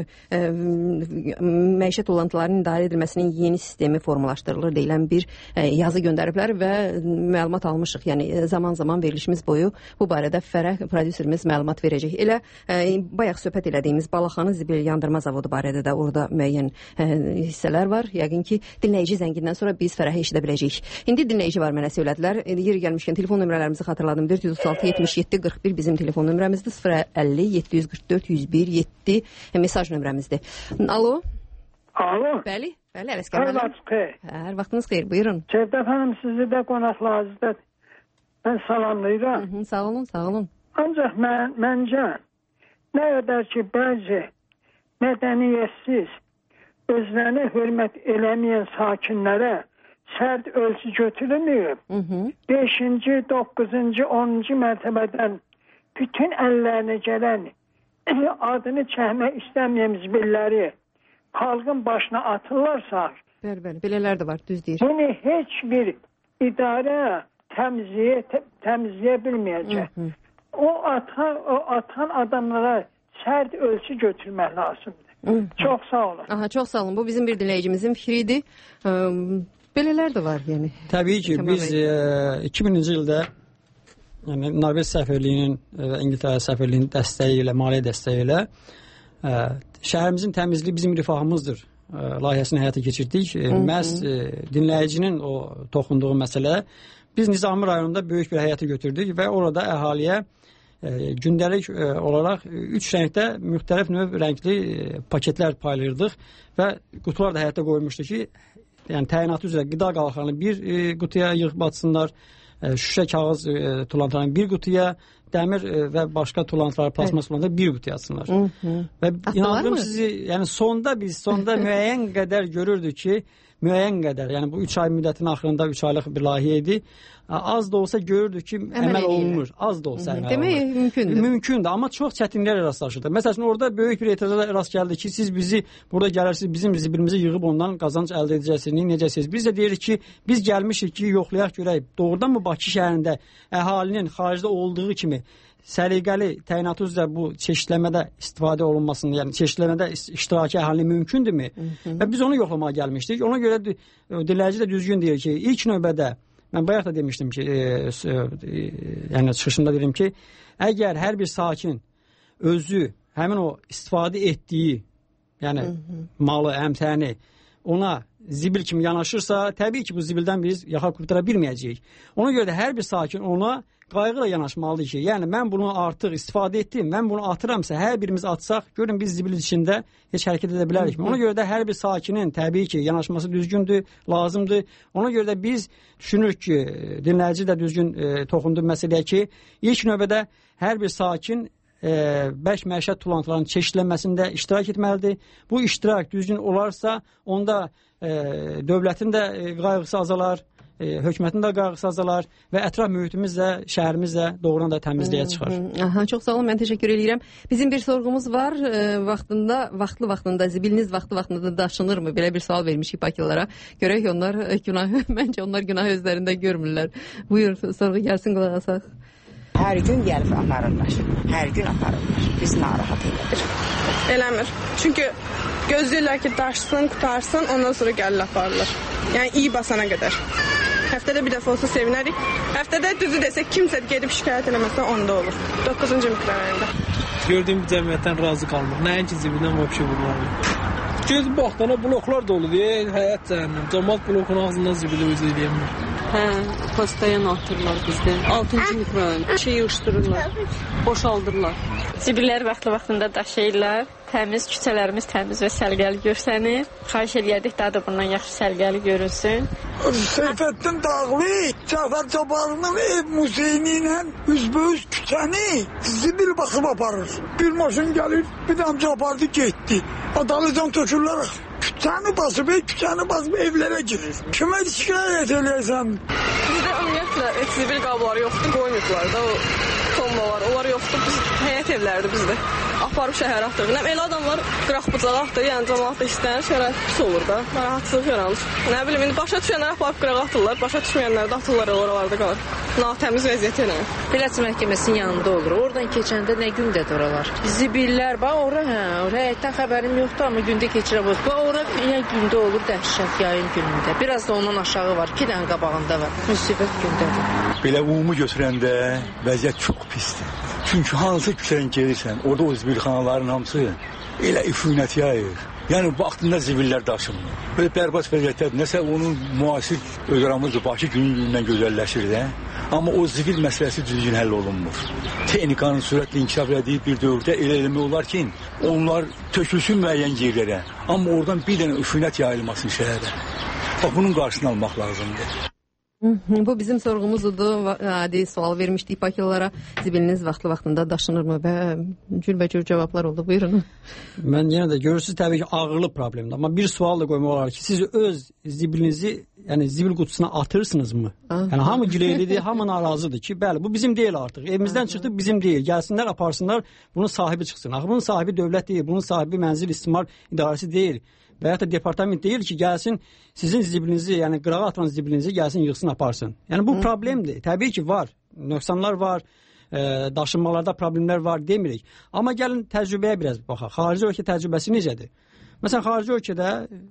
məişət tullantılarının idarə edilməsinin yeni sistemi formalaşdırılır deyilən bir yazı göndəriblər və məlumat almışıq. Yəni, zaman-zaman verilişimiz boyu bu barədə Fərəh prodüserimiz məlumat verəcək. Elə bayaq söhbət elədiyimiz Balaxanı zibil yandırma zavodu barədə də orada müəyyən hissələr var. Yəqin ki, dinləyici zəngindən sonra biz Fərəhi eşidə biləcəyik. İndi dinləyici var, mənə söylədilər. Yeri gəlmişkən telefon nömrələrimizi xatırladım. 436 77 41 bizim telefon nömrəmizdir. 050 744 101 7 mesaj nömrəmizdir. Alo. Alo. Bəli, Ələskər müəllim. Hər vaxtınız xeyir, buyurun. Cevdet Hanım, sizi də qonaqlarınızda mən salamlayıram. Sağ olun, sağ olun. Ancaq məncə nə qədər ki, bəzi mədəniyyətsiz özlərini hörmət eləməyən sakinlərə sərt ölçü götürülməyib. 5-ci, 9-cu, 10-cu mərtəbədən bütün əllərinə gələn adını çəkmək istəməyəm zibilləri xalqın başına atırlarsa, bəli, belələr də var, düz deyir. Bunu heç bir idarə təmizləyə bilməyəcək. O atan adamlara sərt ölçü götürmək lazımdır. Çox sağ olun. Aha, çox sağ olun. Bu bizim bir dinləyicimizin fikridir. Belələr də var, yəni. Təbii ki, biz 2000-ci ildə yəni Norveç səfirliyinin və İngiltərə səfirliyinin dəstəyi ilə, maliyyə dəstəyi ilə şəhərimizin təmizliyi bizim rifahımızdır layihəsini həyata keçirdik. Məhz dinləyicinin o toxunduğu məsələ biz Nizami rayonunda böyük bir həyata götürdük və orada əhaliyə gündəlik olaraq 3 rəngdə müxtəlif növ rəngli paketlər paylayırdıq və qutular da həyata qoymuşdu ki, yəni təyinatı üzrə qida qalaqlarını bir qutuya yığıb atsınlar, şüşə kağız tulantılarını bir qutuya, dəmir və başqa tulantılar, plasmas tulantıları bir qutuya atsınlar. Və inanıyorum sizi, yəni sonda müəyyən qədər görürdük ki, yəni bu 3 ay müddətin axırında 3 aylıq bir layihə idi. Az da olsa görürdük ki, əməl olunur. Az da olsa əməl olunur. Demək mümkündür. Mümkündür, amma çox çətinliklərlə rastlaşırdı. Məsələn, orada böyük bir etirazla rast gəldi ki, siz bizi burada gəlirsiniz, bizim zibilimizi yığıb ondan qazanc əldə edəcəksiniz, necəsiniz? Biz də deyirik ki, biz gəlmişik ki, yoxlayaq görək. Doğrudan mı Bakı şəhərində əhalinin xaricdə olduğu kimi səliqəli təyinatı üzrə bu çeşidləmədə istifadə olunmasını, yəni çeşidləmədə iştiraki əhalinin mümkündürmü? Və biz onu yoxlamağa gəlmişdik. Ona görə dinləyici də düzgün deyir ki, ilk növbədə mən bayaq da demişdim ki, yəni çıxışımda dedim ki, əgər hər bir sakin özü həmin o istifadə etdiyi, yəni malı, əmtəni ona zibil kimi yanaşırsa, təbii ki, bu zibildən biz yaxa qurtara bilməyəcəyik. Ona görə də hər bir sakin ona qayğıyla yanaşmalıdır ki, yəni mən bunu artıq istifadə etdim, mən bunu atıramsa, hər birimiz atsaq, görün biz zibil içində heç hərəkət edə bilərik. Ona görə də hər bir sakinin təbii ki, yanaşması düzgündür, lazımdır. Ona görə də biz düşünürük ki, dinləyici də düzgün toxundu məsələyə ki, ilk növbədə hər bir sakin bərk məişət tulantılarının çeşidlənməsində iştirak etməlidir. Bu iştirak düzgün olarsa, onda dövlətin də qayğısı azalar, hökumətin də qayğısı azalar və ətraf mühitimiz də, şəhərimiz də doğrudan da təmizliyə çıxar. Aha, çox sağ olun, mən təşəkkür edirəm. Bizim bir sorğumuz var. Vaxtında zibiliniz vaxtında daşınırmı? Belə bir sual vermişik Bakılılara. Görək onlar məncə onlar günah özlərində görmürlər. Buyur, sorğu gəlsin, qulaq asaq. Hər gün gəlib aparırlar. Hər gün aparırlar. Biz narahat edilir. Eləmir. Çünki gözləyirlər ki, daşsın, qutarsın, ondan sonra gəlib aparırlar. Yəni iyi basana qədər. Həftədə bir dəfə olsa sevinərik. Həftədə düzü desək, kimsə gedib şikayət eləməsə onda olur. 9-cu mikrorayonda. Gördüyüm bu cəmiyyətdən razı qalmır. Nəinki zibildən vəbşə vurulur. Göz baxdana bloklar dolu deyə, həyat cəhənnəm. Cəmaat blokun ağzından zibili özü eləyəmir. Postayan atırlar bizdə. 6-cı mikrorayon. Şey yığışdırırlar, boşaldırlar. Zibillər vaxtında daşıyırlar. Təmiz, küçələrimiz təmiz və səliqəli görsənir. Xahiş eləyərdik, daha da bundan yaxşı səliqəli görünsün. Seyfəddin Dağlı, Cəfər Cabbarının ev muzeyini ilə üzbəüz küçəni zibil baxıb aparır. Bir maşın gəlir, bir damcı apardı, getdi. Adalıcan tökürlər, küçəni basıb evlərə girir. Kimə şikayət eləyəsən? Bizdə ümumiyyətlə zibil qabları yoxdur, qoymuyublar da o tombalar. Onlar yoxdur, biz həyət evləridir bizdə. Aparıb şəhərə atırıq. Elə adamlar qıraq-bucağa atır, yəni cəmaat da istəyir, şərait pis olur da, narahatsızlıq yaranır. Nə bilim, indi başa düşənlər aparıb qırağa atırlar, başa düşməyənlər də atırlar, oralarda qalır. Natəmiz vəziyyət elə. Beləçə məhkəməsinin yanında olur. Oradan keçəndə nə gündədir oralar? Zibillər, bax ora, həyətdən xəbərim yoxdur, amma gündə keçirəm. Bax ora ya gündə olur, dəhşət yayın günündə. Biraz da ondan aşağı var, 2 dənə qabağında var. Müsibət gündədir. Belə umumu götürəndə vəziyyət çox pisdir. Çünki hansı küçədən gelirsən, orada o zibilxanaların hamısı elə üfunət yayır. Yəni vaxtında zibillər daşınmır. Böyle bərbad vəziyyətdədir. Nəsə onun müasir öqramızdır, Bakı günündən gözəlləşir də. Amma o zibil məsələsi düzgün həll olunmur. Texnikanın sürətli inkişaf etdiyi bir dövrdə elə eləmək olar ki, onlar tökülsün müəyyən yerlərə. Amma oradan bir dənə üfunət yayılmasın şəhərə. Bax, bunun qarşısını almaq lazımdır. Bu bizim sorğumuzdur. Adi sual vermişdik Bakılılara. Zibiliniz vaxtında daşınırmı və cürbəcür cavablar oldu. Buyurun. Mən yenə də görürsünüz təbii ki ağırlıq problemdir. Amma bir sual da qoymaq olar ki, siz öz zibilinizi, yəni zibil qutusuna atırsınızmı? Yəni hamı gileylidir, hamı narazıdır ki, bəli bu bizim deyil artıq. Evimizdən çıxdı bizim deyil. Gəlsinlər, aparsınlar, bunun sahibi çıxsın. Axı bunun sahibi dövlət deyil, bunun sahibi Mənzil İstismar İdarəsi deyil. Və ya da departament deyil ki, gəlsin sizin zibilinizi, yəni qırağa atılan zibilinizi gəlsin, yığsın, aparsın. Yəni bu problemdir. Təbii ki var, nöqsanlar var, daşınmalarda problemlər var demirik. Amma gəlin təcrübəyə biraz baxaq. Xarici ölkə təcrübəsi necədir? Məsələn, xarici ölkədə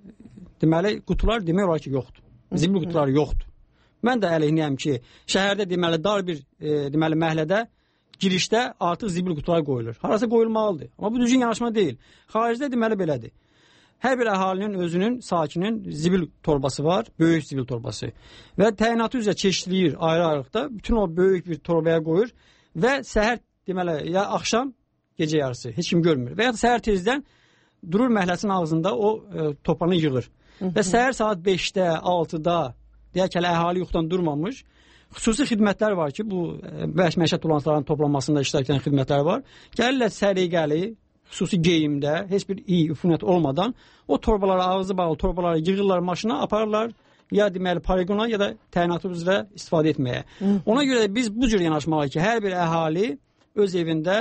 deməli qutular demək olar ki, yoxdur. Zibil qutuları yoxdur. Mən də əleyhinəyəm ki, şəhərdə deməli dar bir deməli məhəllədə girişdə artıq zibil qutuları qoyulur. Harasa qoyulmalıdır. Amma bu düzgün yanaşma deyil. Xaricdə deməli belədir. Hər bir əhalinin özünün, sakinin zibil torbası var, böyük zibil torbası. Və təyinatı üzrə çeşidləyir ayrı-ayrılıqda. Bütün o böyük bir torbaya qoyur və səhər deməli ya axşam, gecə yarısı heç kim görmür. Və ya da səhər tezdən durur məhəlləsinin ağzında o topanı yığır. Və səhər saat 5-də, 6-da deyək ki, əhali yuxudan durmamış, xüsusi xidmətlər var ki, bu məişət toplantılarının toplanmasında iştirak edən xidmətlər var. Gəlirlər səliqəli, xüsusi geyimdə, heç bir üfunət olmadan o torbaları, ağzı bağlı torbaları yığırlar maşına, aparırlar ya deməli poligona ya da təyinatı üzrə istifadə etməyə. Ona görə də biz bu cür yanaşmalıyıq ki, hər bir əhali öz evində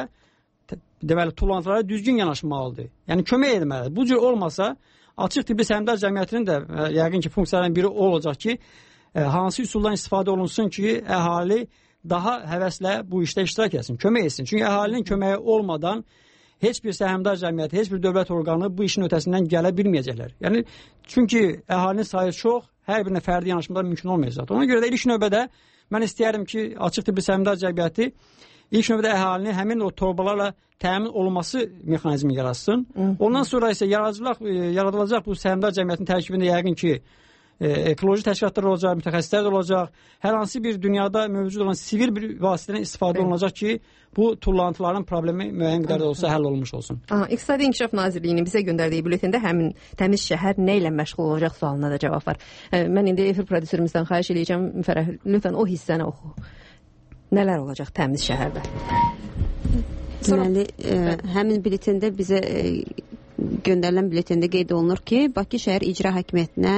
deməli tullantılara düzgün yanaşmalıdır. Yəni kömək etməlidir. Bu cür olmasa açıq tipli səhmdar cəmiyyətinin də yəqin ki funksiyalarından biri olacaq ki, hansı üsuldan istifadə olunsun ki, əhali daha həvəslə bu işdə iştirak etsin, kömək etsin. Çünki əhalinin köməyi olmadan heç bir səhmdar cəmiyyəti, heç bir dövlət orqanı bu işin ötəsindən gələ bilməyəcəklər. Yəni çünki əhalinin sayı çox, hər birinə fərdi yanaşmalar mümkün olmayacaq. Ona görə də ilk növbədə mən istəyərəm ki, açıq tipli səhmdar cəmiyyəti ilk növbədə əhalinin həmin o torbalarla təmin olunması mexanizmi yaratsın. Ondan sonra isə yaradılacaq bu səhmdar cəmiyyətin tərkibində yəqin ki, ekoloji təşkilatlar olacaq, mütəxəssislər də olacaq. Hər hansı bir dünyada mövcud olan sivil bir vasitədən istifadə olunacaq ki, bu tullantıların problemi müəyyən qədər də olsa həll olmuş olsun. İqtisadi İnkişaf Nazirliyinin bizə göndərdiyi bülletində həmin təmiz şəhər nə ilə məşğul olacaq sualına da cavab var. Mən indi efir prodüserimizdən xahiş edəcəm, Fərəh, lütfən o hissəni oxu. Nələr olacaq təmiz şəhərdə? Deməli, həmin bülletində bizə göndərilən bülletində qeyd olunur ki, Bakı şəhər icra hakimiyyətinə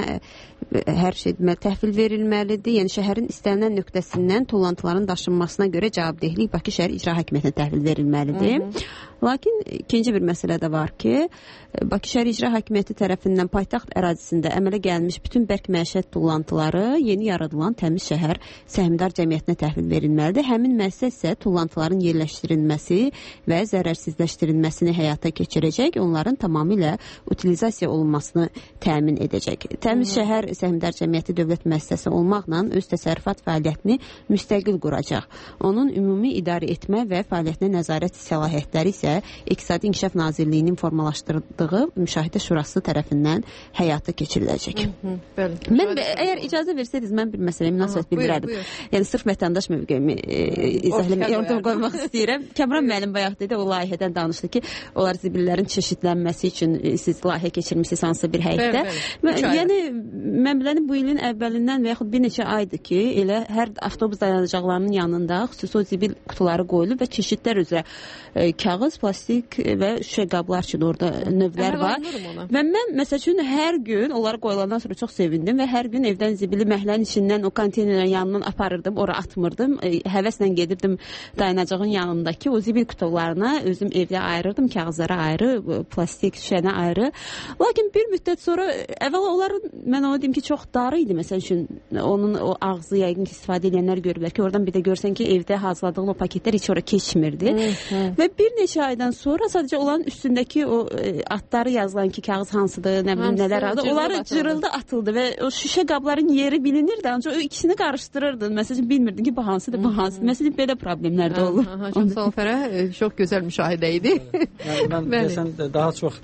hər şey təhvil verilməlidir. Yəni şəhərin istənilən nöqtəsindən tullantıların daşınmasına görə cavabdehlik Bakı şəhər icra hakimiyyətinə təhvil verilməlidir. Lakin ikinci bir məsələ də var ki, Bakı şəhər icra hakimiyyəti tərəfindən paytaxt ərazisində əmələ gəlmiş bütün bərk məişət tullantıları yeni yaradılan təmiz şəhər səhmdar cəmiyyətinə təhvil verilməlidir. Həmin müəssisə isə tullantıların yerləşdirilməsi və zərərsizləşdirilməsini həyata keçirəcək, onların tamamilə utilizasiya olunmasını təmin edəcək. Təmiz şəhər səhmdar cəmiyyəti dövlət müəssisəsi olmaqla öz təsərrüfat fəaliyyətini müstəqil quracaq. Onun ümumi idarə etmə və fəaliyyətinə nəzarət səlahiyyətləri isə İqtisadi İnkişaf Nazirliyinin formalaşdırdığı Müşahidə Şurası tərəfindən həyata keçiriləcək. Mən əgər icazə versəydiniz, mən bir məsələyə münasibət bildirərdim. Yəni sırf vətəndaş mövqeyimi izahləmək, ortaya qoymaq istəyirəm. Kəmran müəllim bayaq dedi, o layihədən danışdı ki, onlar zibillərin çeşidlənməsi üçün siz layihə keçirmisiniz hansısa bir həyətdə. Yəni məmlənin bu ilin əvvəlindən və yaxud bir neçə aydır ki, elə hər avtobus dayanacaqlarının yanında xüsusi o zibil qutuları qoyulub və çeşidlər üzrə kağız, plastik və şüşə qablar üçün orada növlər var. Və mən məsəl üçün hər gün onları qoyulandan sonra çox sevindim və hər gün evdən zibili məhəllənin içindən o konteynerin yanından aparırdım, ora atmırdım. Həvəslə gedirdim dayanacağın yanındakı o zibil qutularına, özüm evdə ayırırdım, kağızlara ayrı, plastik şüşənə ayrı. Lakin bir müddət sonra əvvəla onların mən ona deyim ki, çox darı idi. Məsəl üçün onun o ağzı yəqin ki, istifadə edənlər görürlər ki, oradan bir də görsən ki, evdə hazırladığın o paketlər heç ora keçmirdi. Və bir neçə aydan sonra sadəcə onların üstündəki o adları yazılan ki, kağız hansıdır, nə bilim nələr adı, onları cırıldı, atıldı və o şüşə qabların yeri bilinirdi, ancaq o ikisini qarışdırırdın. Məsələn, bilmirdin ki, bu hansıdır, bu hansıdır. Məsələn, belə problemlər də olur. Çox sağ ol Fərəh, çox gözəl müşahidə idi. Mən desən daha çox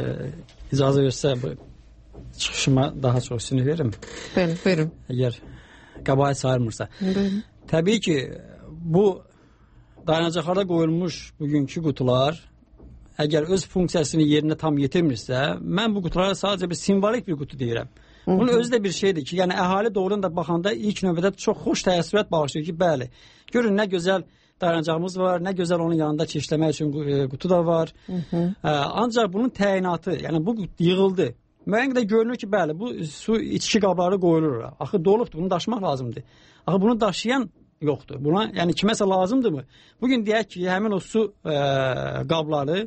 icazə versə çıxışıma daha çox üstünlük veririm. Buyurun. Əgər qəbahət sayılmırsa. Təbii ki, bu dayanacaqlarda qoyulmuş bugünkü qutular əgər öz funksiyasını yerinə tam yetirmirsə, mən bu qutulara sadəcə bir simvolik bir qutu deyirəm. Bunun özü də bir şeydir ki, yəni əhali doğrudan da baxanda ilk növbədə çox xoş təəssürat bağışlayır ki, bəli, görün nə gözəl dayanacağımız var, nə gözəl onun yanında çeşitləmək üçün qutu da var. Ancaq bunun təyinatı, yəni bu yığıldı. Müəyyən qədər görünür ki, bəli, bu su içki qabları qoyulur. Axı dolubdur, bunu daşımaq lazımdır. Axı bunu daşıyan yoxdur. Buna, yəni kiməsə lazımdırmı? Bugün deyək ki, həmin o su qabları,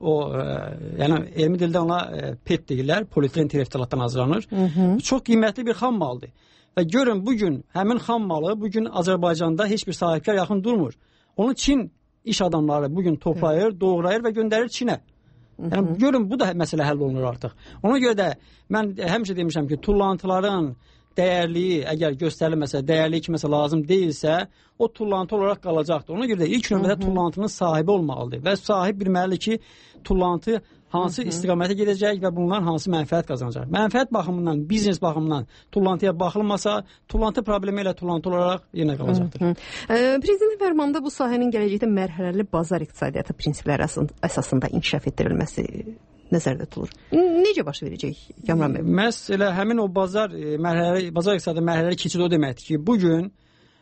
yəni elmi dildə ona PET deyirlər, polietilen tereftalatdan hazırlanır. Çox qiymətli bir xam maldır. Və görün, bugün həmin xam malı, bugün Azərbaycanda heç bir sahibkar yaxın durmur. Onu Çin iş adamları bugün toplayır, doğrayır və göndərir Çinə. Yəni, görün, bu da məsələ həll olunur artıq. Ona görə də mən həmişə demişəm ki, tullantıların dəyərliyi əgər göstərilməsə, dəyərliyi kiməsə lazım deyilsə, o tullantı olaraq qalacaqdır. Ona görə də ilk növbədə tullantının sahibi olmalıdır və sahib bilməlidir ki, tullantı hansı istiqamətə gedəcək və bundan hansı mənfəət qazanacaq. Mənfəət baxımından, biznes baxımından tullantıya baxılmasa, tullantı problemi ilə tullantı olaraq yenə qalacaqdır. Prezidentin fərmanında bu sahənin gələcəkdə mərhələli bazar iqtisadiyyatı prinsipləri əsasında inkişaf etdirilməsi nəzərdə tutulur. Necə baş verəcək Kamran bəy? Məhz elə həmin o bazar iqtisadiyyatı mərhələli keçid o deməkdir ki, bugün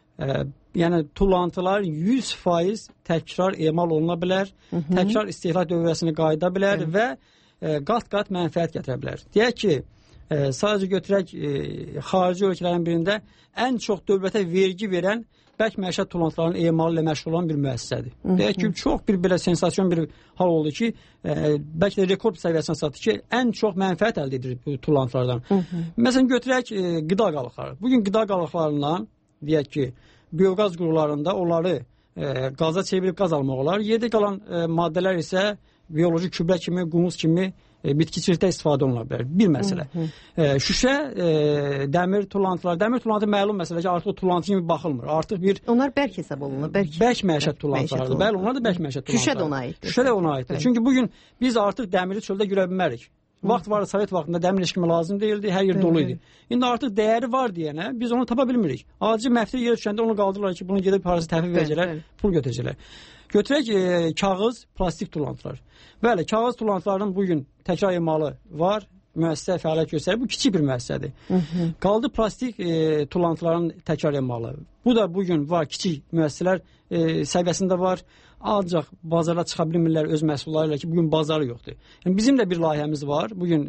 yəni tullantılar 100% təkrar emal oluna bilər, təkrar istehlak dövrəsini qayıda bilər və qat-qat mənfəət gətirə bilər. Deyək ki, sadəcə götürək xarici ölkələrin birində ən çox dövlətə vergi verən bərk məişət tullantılarının emalı ilə məşğul olan bir müəssisədir. Deyək ki, çox bir belə sensasyon bir hal oldu ki, bəlkə də rekord səviyyəsinə çatdı ki, ən çox mənfəət əldə edir bu tullantılardan. Məsələn, götürək qida qalıqları. Bugün qida qalıqlarından, deyək ki, bioqaz qurğularında onları qaza çevirib qaz almaq olar. Yerdə qalan maddələr isə bioloji küblə kimi, qumuz kimi bitkiçilikdə istifadə oluna bilər. Bir məsələ. Şüşə, dəmir tullantılar. Dəmir tullantı məlum məsələ ki, artıq tullantı kimi baxılmır. Artıq bir... Onlar bərk hesab olunur. Bərk məişət tullantılardır. Bəli, onlar da bərk məişət tullantılardır. Şüşə də ona aiddir. Şüşə də ona aiddir. Çünki bugün biz artıq dəmiri çöldə görə bilmərik. Vaxt var, Sovet vaxtında dəmir eşkimi lazım deyildi, hər yer dolu idi. İndi artıq dəyəri var deyənə biz onu tapa bilmirik. Acı məftil yerə düşəndə onu qaldırırlar ki, bunu gedib parası təhvil verəcəklər, pul götürəcəklər. Götürək kağız, plastik tullantılar. Bəli, kağız tullantılarının bugün təkrar emalı var, müəssisə fəaliyyət göstərir. Bu kiçik bir müəssisədir. Qaldı plastik tullantıların təkrar emalı. Bu da bugün var, kiçik müəssisələr səviyyəsində var. Ancaq bazara çıxa bilmirlər öz məhsulları ilə ki, bugün bazarı yoxdur. Yəni, bizim də bir layihəmiz var. Bugün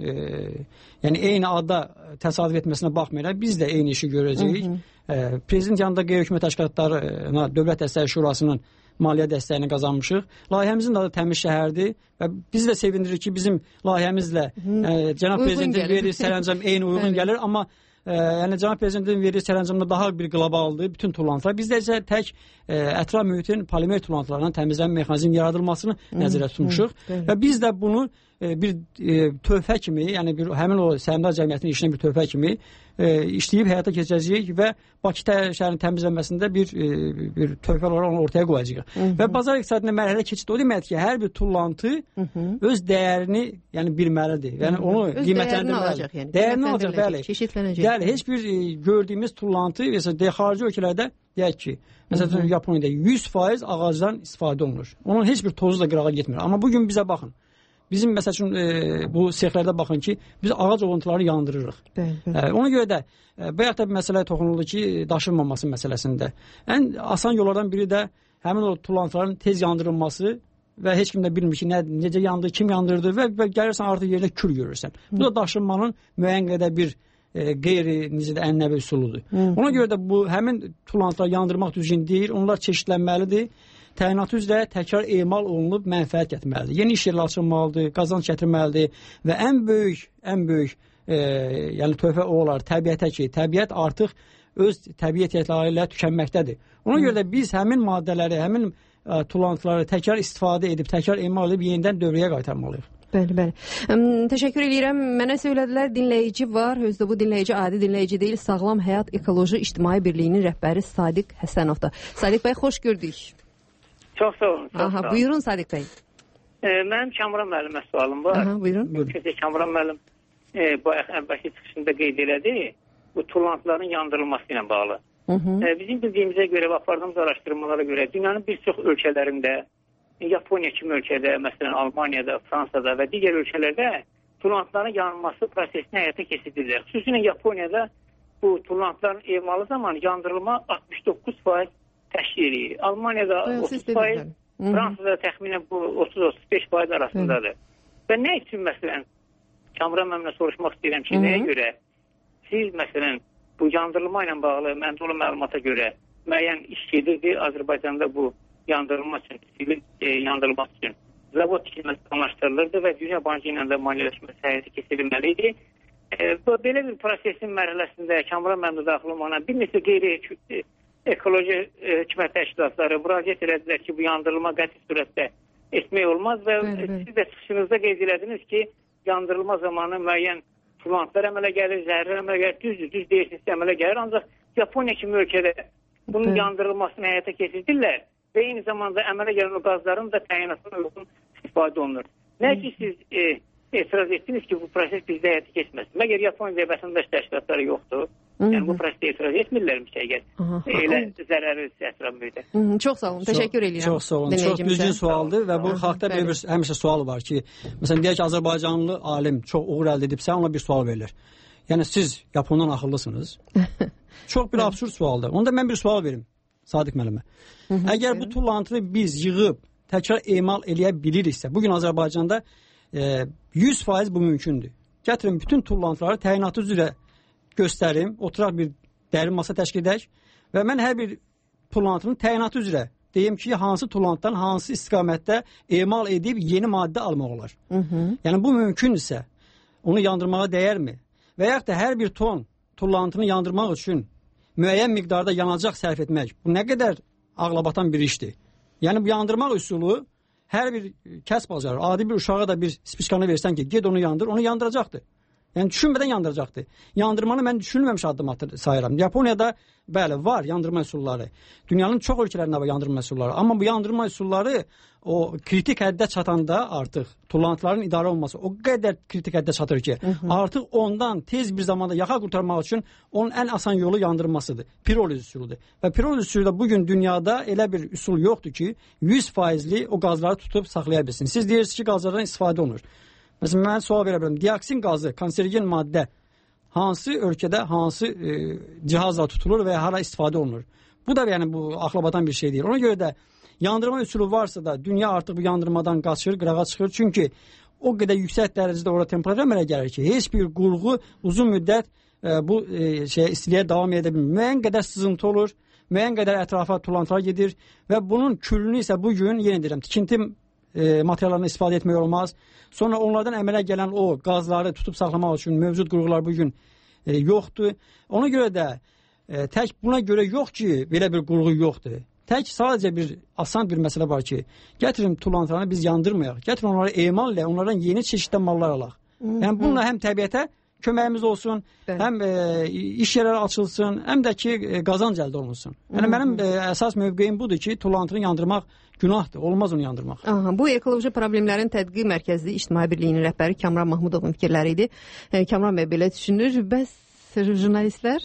yəni eyni adda təsadüf etməsinə baxmayaraq biz də eyni işi görəcəyik. Prezident yanında qeyri-hökumət təşkilatlarına Dövlət Dəstəyi Şurasının maliyyə dəstəyini qazanmışıq. Layihəmizin adı Təmiz Şəhərdir və bizi də sevindirir ki, bizim layihəmizlə Cənab Prezidentin verdiyi sərəncam eyni uyğun gəlir, amma yəni Cənab Prezidentin verdiyi sərəncamda daha bir qlobaldır bütün tullantılar. Bizdə isə tək ətraf mühitin polimer tullantılarından təmizlənmə mexanizm yaradılmasını nəzərdə tutmuşuq və biz də bunu bir töhfə kimi, yəni həmin o səhmdar cəmiyyətinin işinə bir töhfə kimi işləyib həyata keçəcəyik və Bakı şəhərinin təmizlənməsində bir töhfə olaraq onu ortaya qoyacağıq. Və bazar iqtisadiyyatına mərhələ keçid o deməkdir ki, hər bir tullantı öz dəyərini yəni bilməlidir. Yəni onu qiymətləndirməlidir. Dəyərini alacaq, bəli. Çeşidlənəcək. Yəni heç bir gördüyümüz tullantı məsələn xarici ölkələrdə deyək ki, məsələn Yaponiyada 100% ağacdan istifadə olunur. Onun heç bir tozu da qırağa getmir. Amma bugün bizə baxın. Bizim məsəl üçün bu sexlərdə baxın ki, biz ağac oluntuları yandırırıq. Ona görə də bayaq da bir məsələyə toxunuldu ki, daşınmaması məsələsində. Ən asan yollardan biri də həmin o tullantıların tez yandırılması və heç kim də bilmir ki, necə yandı, kim yandırdı və gəlirsən artıq yerdə kül görürsən. Bu da daşınmanın müəyyən qədər bir qeyri-necədə ənənəvi üsuludur. Ona görə də bu həmin tullantıları yandırmaq düzgün deyil, onlar çeşidlənməlidir. Təyinatı üzrə təkrar emal olunub mənfəət gətirməlidir. Yeni iş yerləri açılmalıdır, qazanc gətirməlidir və ən böyük yəni töhfə o olar təbiətə ki, təbiət artıq öz təbii ehtiyatları ilə tükənməkdədir. Ona görə də biz həmin maddələri, həmin tullantıları təkrar istifadə edib, təkrar emal edib yenidən dövrəyə qaytarmalıyıq. Bəli. Təşəkkür edirəm. Mənə söylədilər, dinləyici var. Özdə bu dinləyici adi dinləyici deyil, Sağlam Həyat Ekoloji İctimai Birliyinin rəhbəri Sadiq Həsənovdur. Sadiq bəy, xoş gördük. Çox sağ olun. Buyurun Sadiq bəy. Mənim Kamran müəllimə sualım var. Buyurun. Kamran müəllim bayaq əvvəlki çıxışında qeyd elədi, bu tullantıların yandırılması ilə bağlı. Bizim bildiyimizə görə, apardığımız araşdırmalara görə dünyanın bir çox ölkələrində, Yaponiya kimi ölkədə, məsələn Almaniyada, Fransada və digər ölkələrdə tullantıların yanması prosesini həyata keçirirlər. Xüsusilə Yaponiyada bu tullantıların emalı zamanı yandırılma 69% təşkil edir. Almaniyada 30%, Fransada təxminən bu 30-35% arasındadır. Və nə üçün məsələn, Kamran məmnə soruşmaq istəyirəm ki, nəyə görə siz məsələn bu yandırılma ilə bağlı məndə olan məlumata görə müəyyən iş gedirdi Azərbaycanda bu yandırılma üçün, sivil yandırılmaq üçün zavod tikilməsi planlaşdırılırdı və Dünya Bankı ilə də maliyyələşməsi həyata keçirilməli idi. Belə bir prosesin mərhələsində Kamran məmnə daxil olmaqla bir neçə qeyri-ekoloji hökumət təşkilatları müraciət elədilər ki, bu yandırılma qəti surətdə etmək olmaz və siz də çıxışınızda qeyd elədiniz ki, yandırılma zamanı müəyyən tullantılar əmələ gəlir, zərrlər əmələ gəlir, düz deyirsiniz ki, əmələ gəlir. Ancaq Yaponiya kimi ölkədə bunun yandırılmasını həyata keçirdirlər və eyni zamanda əmələ gələn o qazların da təyinatına uyğun istifadə olunur. Nə ki siz etiraz etdiniz ki, bu proses bizdə həyata keçməsin. Məgər Yaponiyada vətəndaş təşkilatları yoxdur. Yəni bu prosesdə etiraz etmirlər mi ki, elə zərərli ətraf mühitə? Çox sağ olun, təşəkkür edirəm. Çox sağ olun, çox düzgün sualdır və bu xalqda bir həmişə sual var ki, məsələn, deyək ki, Azərbaycanlı alim çox uğur əldə edibsə, ona bir sual verilir. Yəni siz Yapondan axıllısınız. Çox bir absurd sualdır. Onda mən bir sual verim Sadiq müəllimə. Əgər bu tullantını biz yığıb təkrar emal eləyə biliriksə, bugün Azərbaycanda 100% bu mümkündür. Gətirin bütün tullantıları təyinatı üzrə göstərim, oturaq bir dərin masa təşkil edək və mən hər bir tullantının təyinatı üzrə deyim ki, hansı tullantıdan hansı istiqamətdə emal edib yeni maddə almaq olar. Yəni bu mümkündürsə, onu yandırmağa dəyərmi? Və yaxud da hər bir ton tullantını yandırmaq üçün müəyyən miqdarda yanacaq sərf etmək, bu nə qədər ağlabatan bir işdir. Yəni bu yandırmaq üsulu hər bir kəs bacarır. Adi bir uşağa da bir spiçkanı versən ki, ged onu yandır, onu yandıracaqdır. Yəni düşünmədən yandıracaqdır. Yandırmanı mən düşünməmiş addım sayıram. Yaponiyada bəli var yandırma üsulları. Dünyanın çox ölkələrində var yandırma üsulları. Amma bu yandırma üsulları o kritik həddə çatanda artıq tullantıların idarə olunması o qədər kritik həddə çatır ki, artıq ondan tez bir zamanda yaxa qurtarmaq üçün onun ən asan yolu yandırılmasıdır. Piroliz üsuludur. Və piroliz üsulu da bugün dünyada elə bir üsul yoxdur ki, 100%li o qazları tutub saxlaya bilsin. Siz deyirsiniz ki, qazlardan istifadə olunur. Məsələn, mən sual verə bilərəm. Dioksin qazı, kanserogen maddə hansı ölkədə, hansı cihazla tutulur və hara istifadə olunur? Bu da yəni bu axlabatan bir şey deyil. Ona görə də yandırma üsulu varsa da dünya artıq bu yandırmadan qaçır, qırağa çıxır. Çünki o qədər yüksək dərəcədə orada temperatur əmələ gəlir ki, heç bir qurğu uzun müddət bu istiliyə davam edə bilmir. Müəyyən qədər sızıntı olur, müəyyən qədər ətrafa tullantılar gedir və bunun külünü isə bugün yenə deyirəm, tikinti materiallarını istifadə etmək olmaz. Sonra onlardan əmələ gələn o qazları tutub saxlamaq üçün mövcud qurğular bugün yoxdur. Ona görə də tək buna görə yox ki, belə bir qurğu yoxdur. Tək sadəcə bir asan bir məsələ var ki, gətirin tullantılarını biz yandırmayaq. Gətirin onları emal ilə, onlardan yeni çeşiddə mallar alaq. Yəni bununla həm təbiətə köməyimiz olsun, həm iş yerləri açılsın, həm də ki qazanc əldə olunsun. Yəni mənim əsas mövqeyim budur ki, tullantını yandırmaq günahdır, olmaz onu yandırmaq. Bu ekoloji problemlərin tədqiqi mərkəzi İctimai Birliyinin rəhbəri Kamran Mahmudovun fikirləri idi. Kamran bəy belə düşünür. Bəs jurnalistlər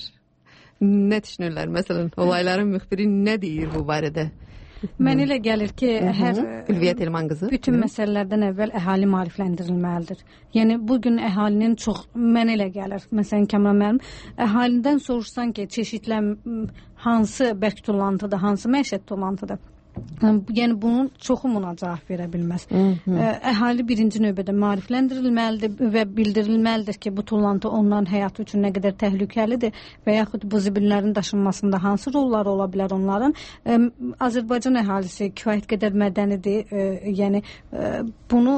nə düşünürlər? Məsələn, olayların müxbiri nə deyir bu barədə? Mənə elə gəlir ki, Ülviyə Telman qızı bütün məsələlərdən əvvəl əhali maarifləndirilməlidir. Yəni bugün əhalinin çox mənə elə gəlir. Məsələn, Kamran müəllim, əhalidən soruşsan ki, çeşidlər hansı bərk tullantıdır, hansı məişət tullantıdır? Yəni bunun çoxu buna cavab verə bilməz. Əhali birinci növbədə maarifləndirilməlidir və bildirilməlidir ki, bu tullantı onların həyatı üçün nə qədər təhlükəlidir və yaxud bu zibillərin daşınmasında hansı rolları ola bilər onların. Azərbaycan əhalisi kifayət qədər mədənidir. Yəni bunu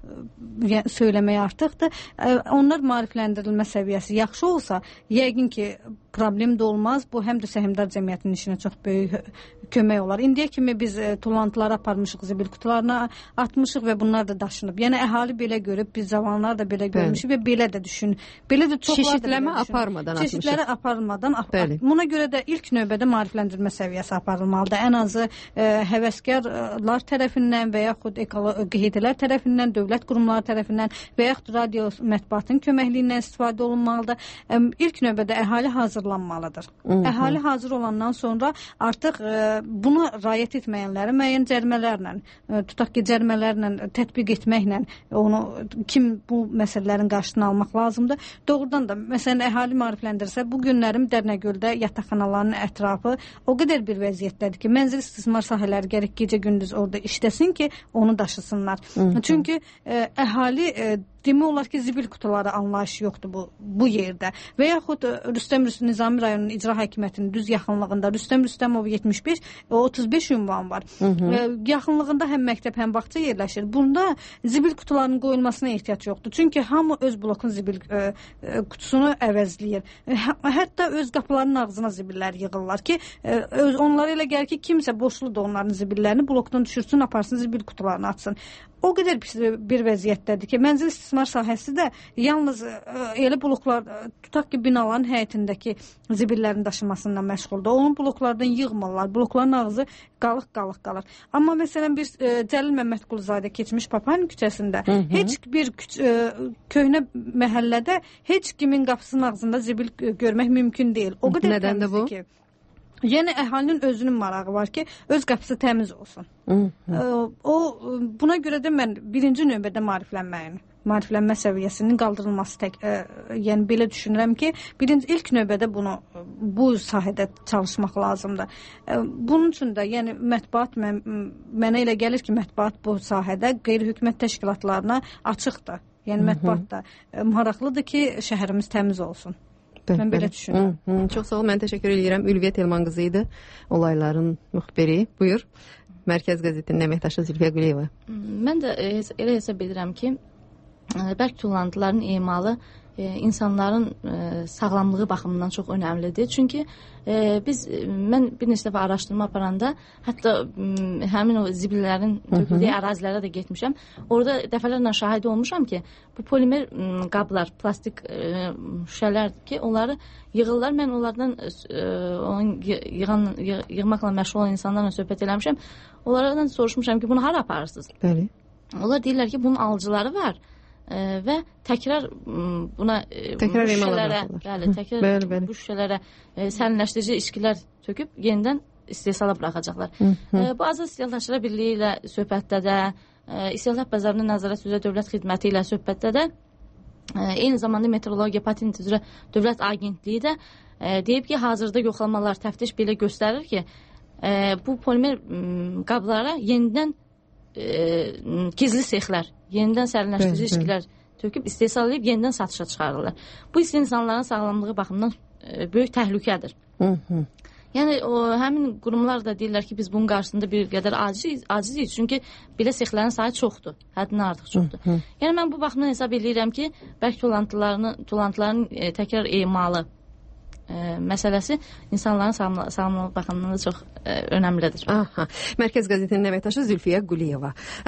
söyləmək artıqdır. Onlar maarifləndirilmə səviyyəsi yaxşı olsa, yəqin ki, problem də olmaz. Bu həm də səhmdar cəmiyyətinin işinə çox böyük kömək olar. İndiyə kimi biz tullantıları aparmışıq, zibil qutularına atmışıq və bunlar da daşınıb. Yəni əhali belə görüb, biz zamanlar da belə görmüşük və belə də düşün. Belə də çoxlar çeşidləmə aparmadan atmışıq. Çeşidləri aparmadan buna görə də ilk növbədə maarifləndirmə səviyyəsi aparılmalıdır. Ən azı həvəskarlar tərəfindən və yaxud QHT-lər tərəfindən, dövlət qurumları tərəfindən və yaxud radio mətbuatın köməkliyi ilə istifadə olunmalıdır. İlk növbədə əhali hazır hazırlanmalıdır. Əhali hazır olandan sonra artıq buna riayət etməyənləri müəyyən cərimələrlə, tutaq ki, cərimələrlə tətbiq etməklə onu kim bu məsələlərin qarşısını almaq lazımdır. Doğrudan da məsələn əhali maarifləndirsə, bu günlərim Dərnəgöldə yataqxanaların ətrafı o qədər bir vəziyyətdədir ki, mənzil istismar sahələri gərək gecə-gündüz orada işləsin ki, onu daşısınlar. Çünki əhali demək olar ki, zibil qutuları anlayışı yoxdur bu yerdə. Və yaxud Rüstəm Nizami rayonunun icra hakimiyyətinin düz yaxınlığında Rüstəm Rüstəmov 75, 35 ünvan var. Yaxınlığında həm məktəb, həm bağça yerləşir. Bunda zibil qutularının qoyulmasına ehtiyac yoxdur. Çünki hamı öz blokun zibil qutusunu əvəzləyir. Hətta öz qapılarının ağzına zibillər yığırlar ki, onlara elə gəlir ki, kimsə boşludur onların zibillərini blokdan düşürsün, aparsın, zibil qutularını açsın. O qədər pis bir vəziyyətdədir ki, mənzil istismar sahəsi də yalnız elə bloklar, tutaq ki, binaların həyətindəki zibillərin daşımasından məşğuldur. Onun bloklardan yığmırlar, blokların ağzı qalıq qalır. Amma məsələn, bir Cəlil Məmmədquluzadə keçmiş Papan küçəsində heç bir köhnə məhəllədə heç kimin qapısının ağzında zibil görmək mümkün deyil. O qədər təmizdir ki. Yəni əhalinin özünün marağı var ki, öz qapısı təmiz olsun. Buna görə də mən birinci növbədə maariflənmə səviyyəsinin qaldırılması yəni belə düşünürəm ki, ilk növbədə bu sahədə çalışmaq lazımdır. Bunun üçün də yəni mətbuat mənə elə gəlir ki, mətbuat bu sahədə qeyri-hökumət təşkilatlarına açıqdır. Yəni mətbuat da maraqlıdır ki, şəhərimiz təmiz olsun. Mən belə düşünürəm. Çox sağ ol, mən təşəkkür edirəm. Ülviyə Telman qızı idi, olayların müxbiri. Buyur, Mərkəz qəzetinin əməkdaşı Zülfiyə Quliyeva. Mən də elə hesab edirəm ki, bərk tullantıların emalı insanların sağlamlığı baxımından çox önəmlidir. Çünki mən bir neçə dəfə araşdırma aparanda, hətta həmin o zibillərin töküldüyü ərazilərə də getmişəm. Orada dəfələrlə şahid olmuşam ki, bu polimer qablar, plastik şüşələr ki, onları yığırlar. Mən onlardan yığmaqla məşğul olan insanlarla söhbət eləmişəm. Onlardan soruşmuşam ki, bunu hara aparırsınız? Bəli. Onlar deyirlər ki, bunun alıcıları var. Və təkrar buna bu şüşələrə sərinləşdirici içkilər töküb yenidən istehsala buraxacaqlar. Bu Azad İstehlakçılar Birliyi ilə söhbətdə də, İstehlak Bazarının Nəzarət üzrə Dövlət Xidməti ilə söhbətdə də, eyni zamanda Meteorologiya Patent üzrə Dövlət Agentliyi də deyib ki, hazırda yoxlamalar, təftiş belə göstərir ki, bu polimer qablara yenidən gizli sexlər, yenidən sərinləşdirici içkilər töküb istehsal edib yenidən satışa çıxarırlar. Bu isə insanların sağlamlığı baxımından böyük təhlükədir. Yəni həmin qurumlar da deyirlər ki, biz bunun qarşısında bir qədər acizik, çünki belə sexlərin sayı çoxdur, həddindən artıq çoxdur. Yəni mən bu baxımdan hesab edirəm ki, bərk tullantıların təkrar emalı məsələsi insanların sağlamlığı baxımından da çox önəmlidir. Mərkəz qəzetinin əməkdaşı Zülfiyə Quliyeva.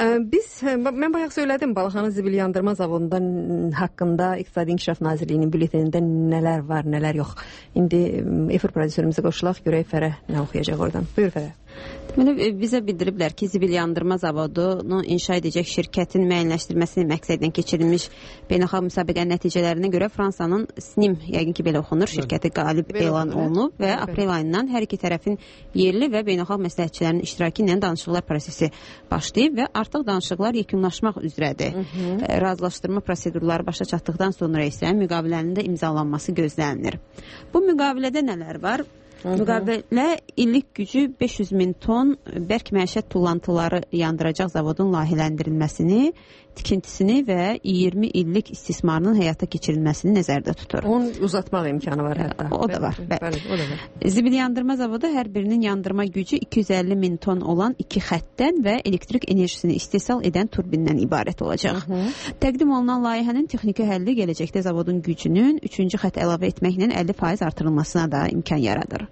Mən bayaq söylədim, Balaxanı Zibil Yandırma Zavodunda haqqında İqtisadi İnkişaf Nazirliyinin bültenində nələr var, nələr yox. İndi efir prodüserimizi qoşulaq, görək Fərə nə oxuyacaq oradan. Buyur Fərə. Deməli, bizə bildiriblər ki, Zibil Yandırma Zavodunu inşa edəcək şirkətin müəyyənləşdirməsi məqsədilə keçirilmiş beynəlxalq müsabiqə nəticələrinə görə Fransanın SNIM, yəqin ki belə oxunur, şirkəti qalib elan olunub və aprel ayından hər iki tərəfin yerli və beynəlxalq məsləhətçilərinin iştirakı ilə danışıqlar prosesi başlayıb və artıq danışıqlar yekunlaşmaq üzrədir. Razılaşdırma prosedurları başa çatdıqdan sonra isə müqavilənin də imzalanması gözlənilir. Bu müqavilədə nələr var? Müqavilə illik gücü 500 min ton bərk məişət tullantıları yandıracaq zavodun layihələndirilməsini, tikintisini və 20 illik istismarının həyata keçirilməsini nəzərdə tutur. Onun uzatmaq imkanı var hətta. O da var. Zibil Yandırma Zavodu hər birinin yandırma gücü 250 min ton olan 2 xəttdən və elektrik enerjisini istehsal edən turbindən ibarət olacaq. Təqdim olunan layihənin texniki həlli gələcəkdə zavodun gücünün 3-cü xətt əlavə etməklə 50% artırılmasına da imkan yaradır.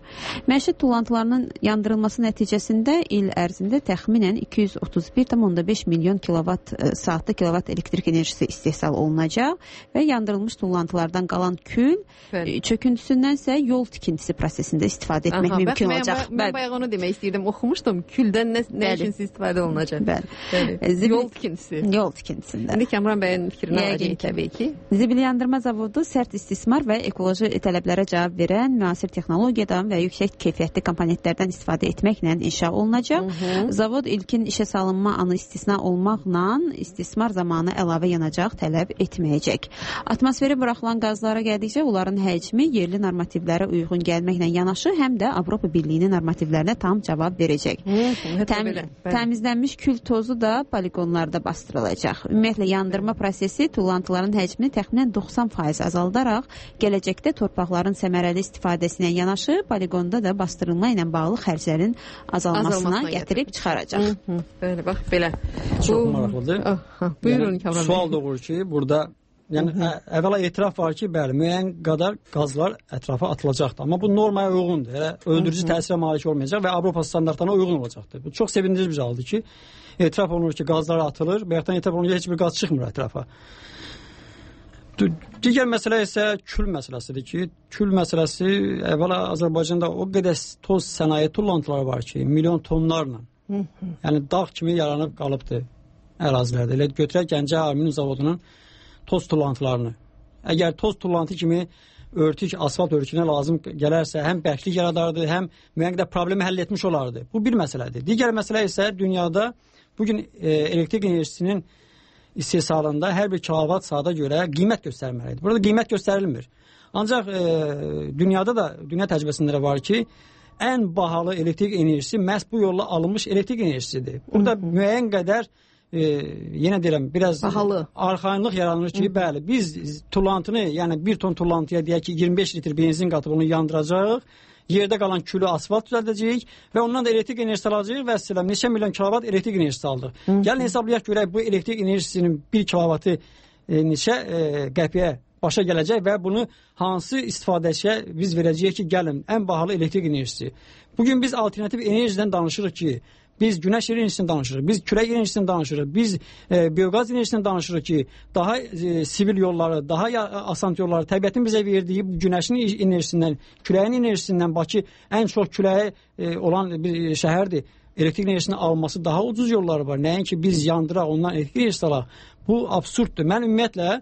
Məişət tullantılarının yandırılması nəticəsində il ərzində təxminən 231,5 milyon saatlı kilovat elektrik enerjisi istehsal olunacaq və yandırılmış tullantılardan qalan kül çöküntüsündənsə yol tikintisi prosesində istifadə etmək mümkün olacaq. Mən bayaq onu demək istəyirdim, oxumuşdum. Küldən nə üçün istifadə olunacaq? Yol tikintisi. Yol tikintisində. İndi Kamran bəyin fikrini alacaq təbii ki. Zibil yandırma zavodu sərt istismar və ekoloji tələblərə cavab verən müasir texnologiyadan və yüksək keyfiyyətli komponentlərdən istifadə etməklə inşa olunacaq. Zavod ilkin işə salınma anı istisna olmaqla istismar zamanı əlavə yanacaq tələb etməyəcək. Atmosferə buraxılan qazlara gəldikcə onların həcmi yerli normativlərə uyğun gəlməklə yanaşı, həm də Avropa Birliyinin normativlərinə tam cavab verəcək. Təmizlənmiş kül tozu da poligonlarda bastırılacaq. Ümumiyyətlə yandırma prosesi tullantıların həcmini təxminən 90% azaldaraq gələcəkdə torpaqların səmərəli istifadəsinə yanaşı poligonda da bastırılma ilə bağlı xərclərin azalmasına gətirib çıxaracaq. Bəli, bax belə. Çox maraqlıdır. Buyurun Kamran. Sual doğur ki, burada əvvəla etiraf var ki, bəli, müəyyən qədər qazlar ətrafa atılacaqdır. Amma bu normaya uyğundur. Öldürücü təsirə malik olmayacaq və Avropa standartlarına uyğun olacaqdır. Bu çox sevindirici bir haldır ki, etiraf olunur ki, qazlar atılır və yaxud etiraf olunur ki, heç bir qaz çıxmır ətrafa. Digər məsələ isə kül məsələsidir ki, kül məsələsi əvvəla Azərbaycanda o qədər toz sənaye tullantıları var ki, milyon tonlarla. Yəni dağ kimi yaranıb qalıbdır ərazilərdə. Elə götürək Gəncə Alüminium Zavodunun toz tullantılarını. Əgər toz tullantı kimi örtük, asfalt örtüyünə lazım gələrsə, həm bərklik yaradardı, həm müəyyən qədər problemi həll etmiş olardı. Bu bir məsələdir. Digər məsələ isə dünyada bugün elektrik enerjisinin istehsalında hər bir kilovat saata görə qiymət göstərməlidir. Burada qiymət göstərilmir. Ancaq dünyada da, dünya təcrübəsində var ki, ən bahalı elektrik enerjisi məhz bu yolla alınmış elektrik enerjisidir. Burada müəyyən qədər, yenə deyirəm, biraz arxayınlıq yaranır ki, bəli, biz tullantını, yəni 1 ton tullantıya deyək ki, 25 litr benzin qatıb onu yandıracaq, yerdə qalan külü asfalt düzəldəcəyik və ondan da elektrik enerjisi alacağıq və əsələm neçə milyon kilovat elektrik enerjisi aldıq. Gəlin hesablayaq görək bu elektrik enerjisinin 1 kilovatı neçə qəpiyə başa gələcək və bunu hansı istifadəçiyə biz verəcəyik ki, gəlin, ən bahalı elektrik enerjisi. Bugün biz alternativ enerjiden danışırıq ki, biz günəş enerjisindən danışırıq, biz külək enerjisindən danışırıq, biz bioqaz enerjisindən danışırıq ki, daha sivil yolları, daha asan yolları, təbiətin bizə verdiyi günəşin enerjisindən, küləyin enerjisindən, Bakı ən çox küləyi olan bir şəhərdir. Elektrik enerjisini alması daha ucuz yolları var. Nəinki biz yandıraq, ondan elektrik enerjisi alaq. Bu absurddur. Mən ümumiyyətlə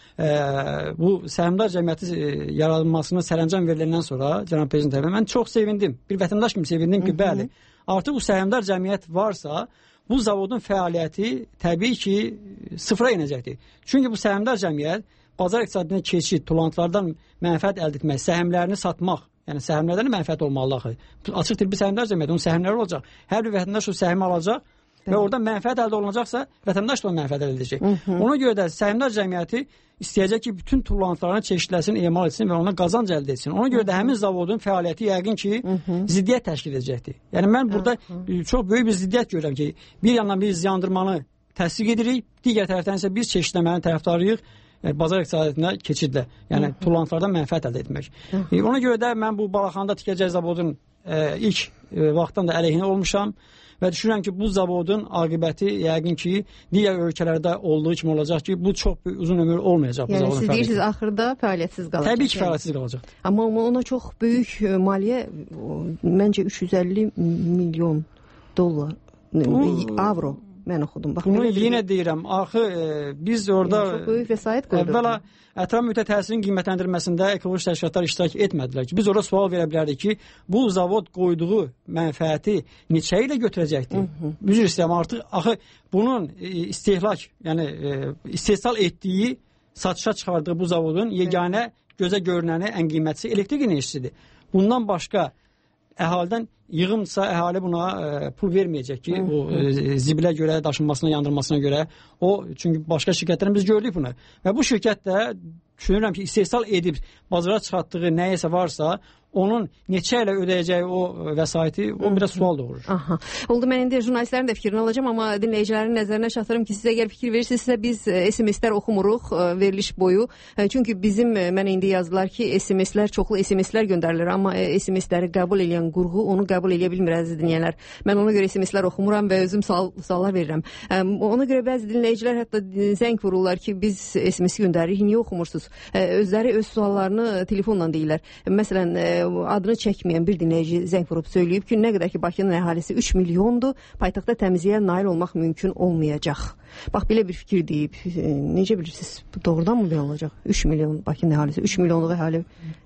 bu səhmdar cəmiyyəti yaradılmasına sərəncam veriləndən sonra, cənab prezident, mən çox sevindim. Bir vətəndaş kimi sevindim ki, bəli, artıq bu səhmdar cəmiyyət varsa, bu zavodun fəaliyyəti təbii ki, sıfıra inəcəkdir. Çünki bu səhmdar cəmiyyət bazar iqtisadına keçid, tullantılardan mənfəət əldə etmək, səhmlərini satmaq, yəni səhmlərdən mənfəət olmalı axı. Açıq bir səhmdar cəmiyyət, onun səhmləri olacaq. Hər bir vətəndaş o səhmi alacaq və oradan mənfəət əldə olunacaqsa, vətəndaş da o mənfəət əldə edəcək. Ona görə də səhmdar cəmiyyəti istəyəcək ki, bütün tullantılarını çeşidləsin, emal etsin və ona qazanc əldə etsin. Ona görə də həmin zavodun fəaliyyəti yəqin ki, ziddiyyət təşkil edəcəkdir. Yəni mən burada çox böyük bir ziddiyyət görürəm ki, bir yandan biz yandırmanı təsdiq edirik, digər tərəfdən isə biz çeşidləmənin tərəfdarıyıq, bazar iqtisadına keçidlə, yəni tullantılardan mənfəət əldə etmək. Ona görə də mən bu Balaxanda tikəcək zavodun ilk vaxtdan da əleyhinə olmuşam və düşünürəm ki, bu zavodun aqibəti yəqin ki, digər ölkələrdə olduğu kimi olacaq ki, bu çox uzun ömür olmayacaq. Yəni siz deyirsiniz, axırda fəaliyyətsiz qalacaq. Təbii ki, fəaliyyətsiz qalacaq. Amma ona çox böyük maliyyə, məncə 350 milyon dollar, avro. Mən oxudum. Bax, bunu yenə deyirəm. Axı biz orada əvvəla ətraf mühitə təsirin qiymətləndirilməsində ekoloji təşkilatlar iştirak etmədilər ki, biz orada sual verə bilərdik ki, bu zavod qoyduğu mənfəəti neçə ilə götürəcəkdir? Üzr istəyirəm, artıq axı bunun istehlak, yəni istehsal etdiyi, satışa çıxardığı bu zavodun yeganə gözə görünəni ən qiymətli elektrik enerjisidir. Bundan başqa əhalidən yığımsa əhali buna pul verməyəcək ki, o zibilə görə, daşınmasına, yandırmasına görə. O, çünki başqa şirkətlərin biz gördük bunu. Və bu şirkət də düşünürəm ki, istehsal edib bazara çıxartdığı nəyəsə varsa, onun neçə ilə ödəyəcəyi o vəsaiti, o biraz sual doğurur. Aha. Oldu, mən indi jurnalistlərin də fikrini alacağım, amma dinləyicilərin nəzərinə çatdırım ki, sizə əgər fikir verirsinizsə, biz SMS-lər oxumuruq veriliş boyu. Çünki mənə indi yazdılar ki, SMS-lər, çoxlu SMS-lər göndərilir, amma SMS-ləri qəbul edən qurğu onu qəbul edə bilmir, əziz dinləyənlər. Mən ona görə SMS-lər oxumuram və özüm suallar verirəm. Ona görə bəzi dinləyicilər hətta zəng vururlar ki, biz SMS göndəririk, niyə oxumursunuz? Özləri öz suallarını telefonla deyirlər. Məsələn, adını çəkməyən bir dinləyici zəng vurub söyləyib ki, nə qədər ki Bakının əhalisi 3 milyondur, paytaxtda təmizliyə nail olmaq mümkün olmayacaq. Bax, belə bir fikir deyib. Necə bilirsiniz? Doğrudan mı belə olacaq? 3 milyon Bakının əhalisi, 3 milyonluq əhali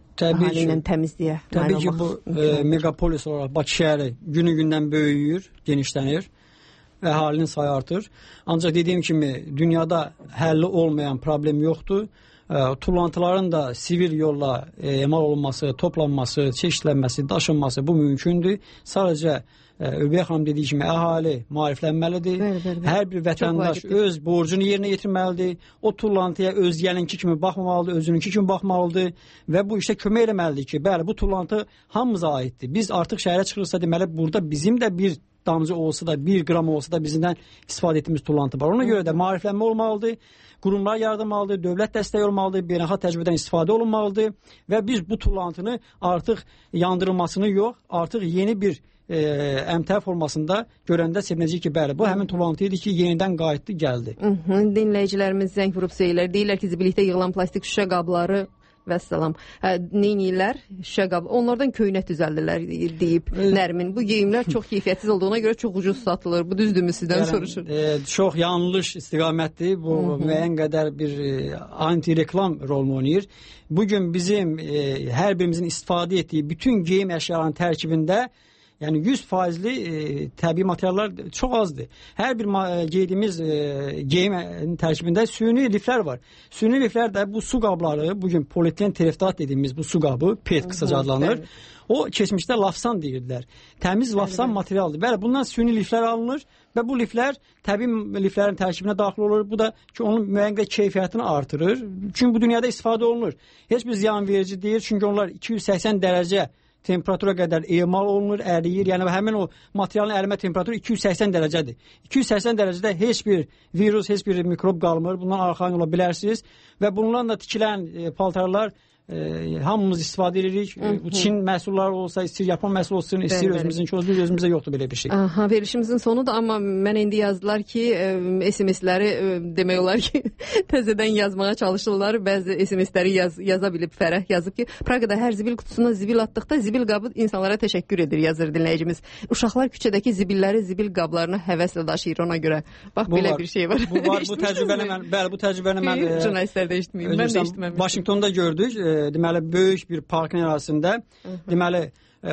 ilə təmizliyə nail olmaq. Təbii ki, bu megapolis olaraq Bakı şəhəri günü-gündən böyüyür, genişlənir. Əhalinin sayı artır. Ancaq dediyim kimi dünyada həlli olmayan problem yoxdur. Tullantıların da sivil yolla emal olunması, toplanması, çeşidlənməsi, daşınması bu mümkündür. Sadəcə Ülviyə xanım dediyi kimi əhali maariflənməlidir. Hər bir vətəndaş öz borcunu yerinə yetirməlidir. O tullantıya öz gəlinki kimi baxmamalıdır, özününki kimi baxmalıdır və bu işə kömək eləməlidir ki, bəli, bu tullantı hamımıza aiddir. Biz artıq şəhərə çıxırsa deməli burada bizim də bir damcı olsa da, 1 qram olsa da bizdən istifadə etdiyimiz tullantı var. Ona görə də maariflənmə olmalıdır, qurumlar yardım almalıdır, dövlət dəstəyi olmalıdır, beynəlxalq təcrübədən istifadə olunmalıdır və biz bu tullantını artıq yandırılmasını yox, artıq yeni bir əmtəə formasında görəndə sevinəcək ki, bəli, bu həmin tullantı idi ki, yenidən qayıtdı, gəldi. Dinləyicilərimiz zəng vurub deyirlər ki, zibillikdə yığılan plastik şüşə qabları vəssalam. Neyniyirlər? Şüşə qabı. Onlardan köynək düzəldirlər deyib Nərmin. Bu geyimlər çox keyfiyyətsiz olduğuna görə çox ucuz satılır. Bu düzdürmü sizdən soruşur? Çox yanlış istiqamətdir. Bu müəyyən qədər bir anti-reklam rolunu oynayır. Bugün bizim hər birimizin istifadə etdiyi bütün geyim əşyalarının tərkibində yəni 100%li təbii materiallar çox azdır. Hər bir geydiyimiz geyim tərkibində süni liflər var. Süni liflər də bu su qabları, bugün polietilen tereftat dediyimiz bu su qabı, PET qısaca adlanır. O keçmişdə lafsan deyirdilər. Təmiz lafsan materialdır. Bəli, bundan süni liflər alınır və bu liflər təbii liflərin tərkibinə daxil olur. Bu da ki, onun müəyyən qədər keyfiyyətini artırır. Çünki bu dünyada istifadə olunur. Heç bir ziyan verici deyil, çünki onlar 280 dərəcə temperatura qədər emal olunur, əriyir. Yəni həmin o materialın ərimə temperaturu 280 dərəcədir. 280 dərəcədə heç bir virus, heç bir mikrob qalmır. Bundan arxayın ola bilərsiniz və bunlarla tikilən paltarlar hamımız istifadə edirik. Çin məhsulları olsa, istir Yapon məhsul olsun, istir özümüzünki olsun, özümüzdə yoxdur belə bir şey. Verilişimizin sonudur, amma mən indi yazdılar ki, SMS-ləri demək olar ki, təzədən yazmağa çalışırlar. Bəzi SMS-ləri yaza bilib Fərəh yazıb ki, Praqada hər zibil qutusuna zibil atdıqda zibil qabı insanlara təşəkkür edir, yazır dinləyicimiz. Uşaqlar küçədəki zibilləri zibil qablarına həvəslə daşıyır ona görə. Bax, belə bir şey var. Bu təcrübəni mən jurnalistlər də eşitməyim. Mən də eşitməmişdim. Vaşinqtonda gördük. Deməli, böyük bir parkın ərazisində deməli,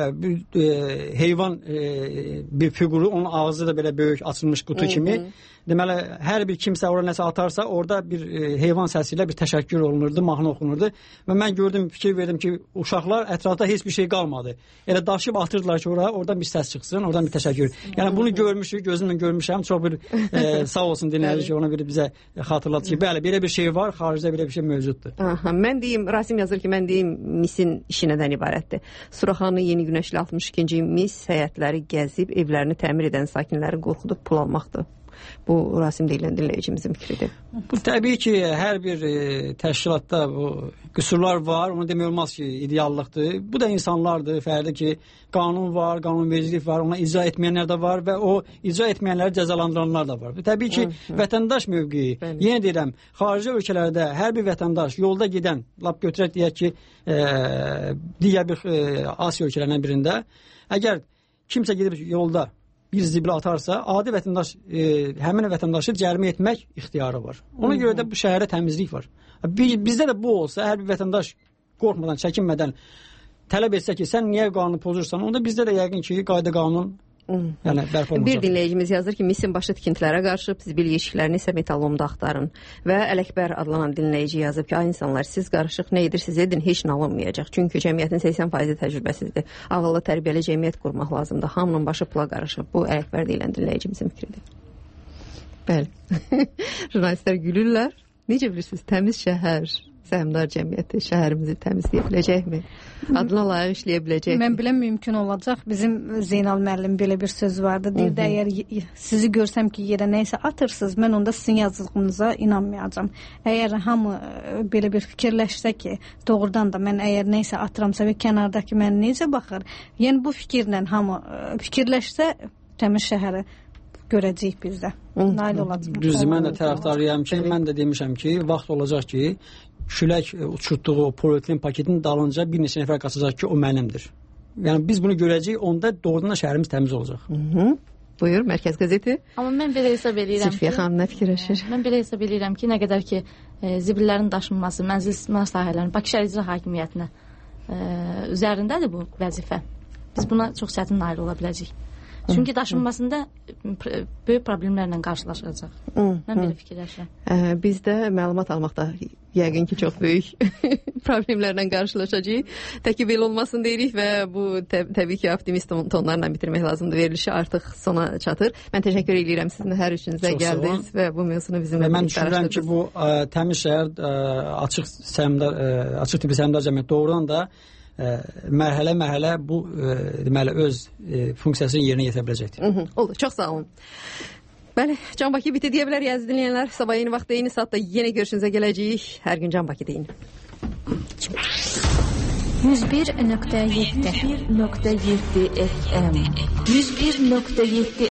heyvan bir fiquru, onun ağzı da belə böyük açılmış qutu kimi. Deməli, hər bir kimsə orada nəsə atarsa, orada bir heyvan səsi ilə bir təşəkkür olunurdu, mahnı oxunurdu. Və mən gördüm, fikir verdim ki, uşaqlar ətrafda heç bir şey qalmadı. Elə daşıyıb atırdılar ki, oradan bir səs çıxsın, oradan bir təşəkkür. Yəni bunu görmüşük, gözümlə görmüşəm. Çox bir sağ olsun dinləyici ki, ona bir bizə xatırladı ki, bəli, belə bir şey var, xaricdə belə bir şey mövcuddur. Mən deyim, Rasim yazır ki, mən deyim, misin işi nədən ibarətdir? Suraxanı Yeni Günəşli 62-ci mis həyətləri gəzib, evlərini təmir edən sakinləri qorxudub pul almaqdır. Bu Rasim deyilən dinləyicimizin fikridir. Bu təbii ki, hər bir təşkilatda bu qüsurlar var. Onu demək olmaz ki, ideallıqdır. Bu da insanlardır. Fərdi ki, qanun var, qanunvericilik var. Ona icra etməyənlər də var və o icra etməyənləri cəzalandıranlar da var. Təbii ki, vətəndaş mövqeyi. Yenə deyirəm, xarici ölkələrdə hər bir vətəndaş yolda gedən, lap götürək deyək ki, digər bir Asiya ölkələrindən birində, əgər kimsə gedib yolda bir zibil atarsa, adi vətəndaş həmin vətəndaşı cərimə etmək ixtiyarı var. Ona görə də bu şəhərdə təmizlik var. Bizdə də bu olsa, hər bir vətəndaş qorxmadan, çəkinmədən tələb etsə ki, sən niyə qanunu pozursan, onda bizdə də yəqin ki, qayda qanun yəni bərpa olunacaq. Bir dinləyicimiz yazır ki, misin başı tikintilərə qarşı zibil yeşiklərini isə metalomda axtarın. Və Ələkbər adlanan dinləyici yazıb ki, ay insanlar, siz qarışıq nə edirsiniz edin, heç nə alınmayacaq. Çünki cəmiyyətin 80% təcrübəsizdir. Ağıllı tərbiyəli cəmiyyət qurmaq lazımdır. Hamının başı pula qarışıb. Bu Ələkbər deyilən dinləyicimizin fikridir. Bəli. Jurnalistlər gülürlər. Necə bilirsiniz? Təmiz şəhər, Səhmdar cəmiyyəti şəhərimizi təmizləyə biləcəkmi? Adına layiq işləyə biləcəkmi? Mən biləm mümkün olacaq. Bizim Zeynal müəllim belə bir söz vardı. Deyirdi, əgər sizi görsəm ki, yerə nəysə atırsınız, mən onda sizin yazdığınıza inanmayacağam. Əgər hamı belə bir fikirləşsə ki, doğrudan da mən əgər nəysə atıramsa və kənardakı mən necə baxır? Yəni bu fikirlə hamı fikirləşsə, təmiz şəhəri görəcəyik bizdə. Nail olacaq. Düzdür, mən də tərəfdarıyam ki, mən də demişəm ki, vaxt olacaq ki, külək uçurtduğu polietilen paketin dalınca bir neçə nəfər qaçacaq ki, o mənimdir. Yəni biz bunu görəcəyik, onda doğrudan da şəhərimiz təmiz olacaq. Buyur, Mərkəz qəzeti. Amma mən belə hesab edirəm ki, Silfiyə xanım nə fikirləşir? Mən belə hesab edirəm ki, nə qədər ki zibillərin daşınması, mənzil istismar sahələrinin Bakı şəhər icra hakimiyyətinə üzərindədir bu vəzifə. Biz buna çox çətin nail ola biləcəyik. Çünki daşınmasında böyük problemlərlə qarşılaşacaq. Mən belə fikirləşirəm. Biz də məlumat almaqda yəqin ki, çox böyük problemlərlə qarşılaşacağıq. Təki belə olmasın deyirik və bu təbii ki, optimist tonlarla bitirmək lazımdır. Verilişi artıq sona çatır. Mən təşəkkür edirəm sizin hər üçünüzə gəldiniz və bu mövzunu bizimlə mən düşünürəm ki, bu təmiz şəhər açıq tipli səhmdar cəmiyyət doğrudan da mərhələ-mərhələ bu deməli öz funksiyasını yerinə yetirə biləcəkdir. Olur, çox sağ olun. Bəli, Can Bakı biti deyə bilər əziz dinləyənlər. Sabah yeni vaxtda, eyni saatda yenə görüşünüzə gələcəyik. Hər gün Can Bakı deyin. 101.7 FM 101.7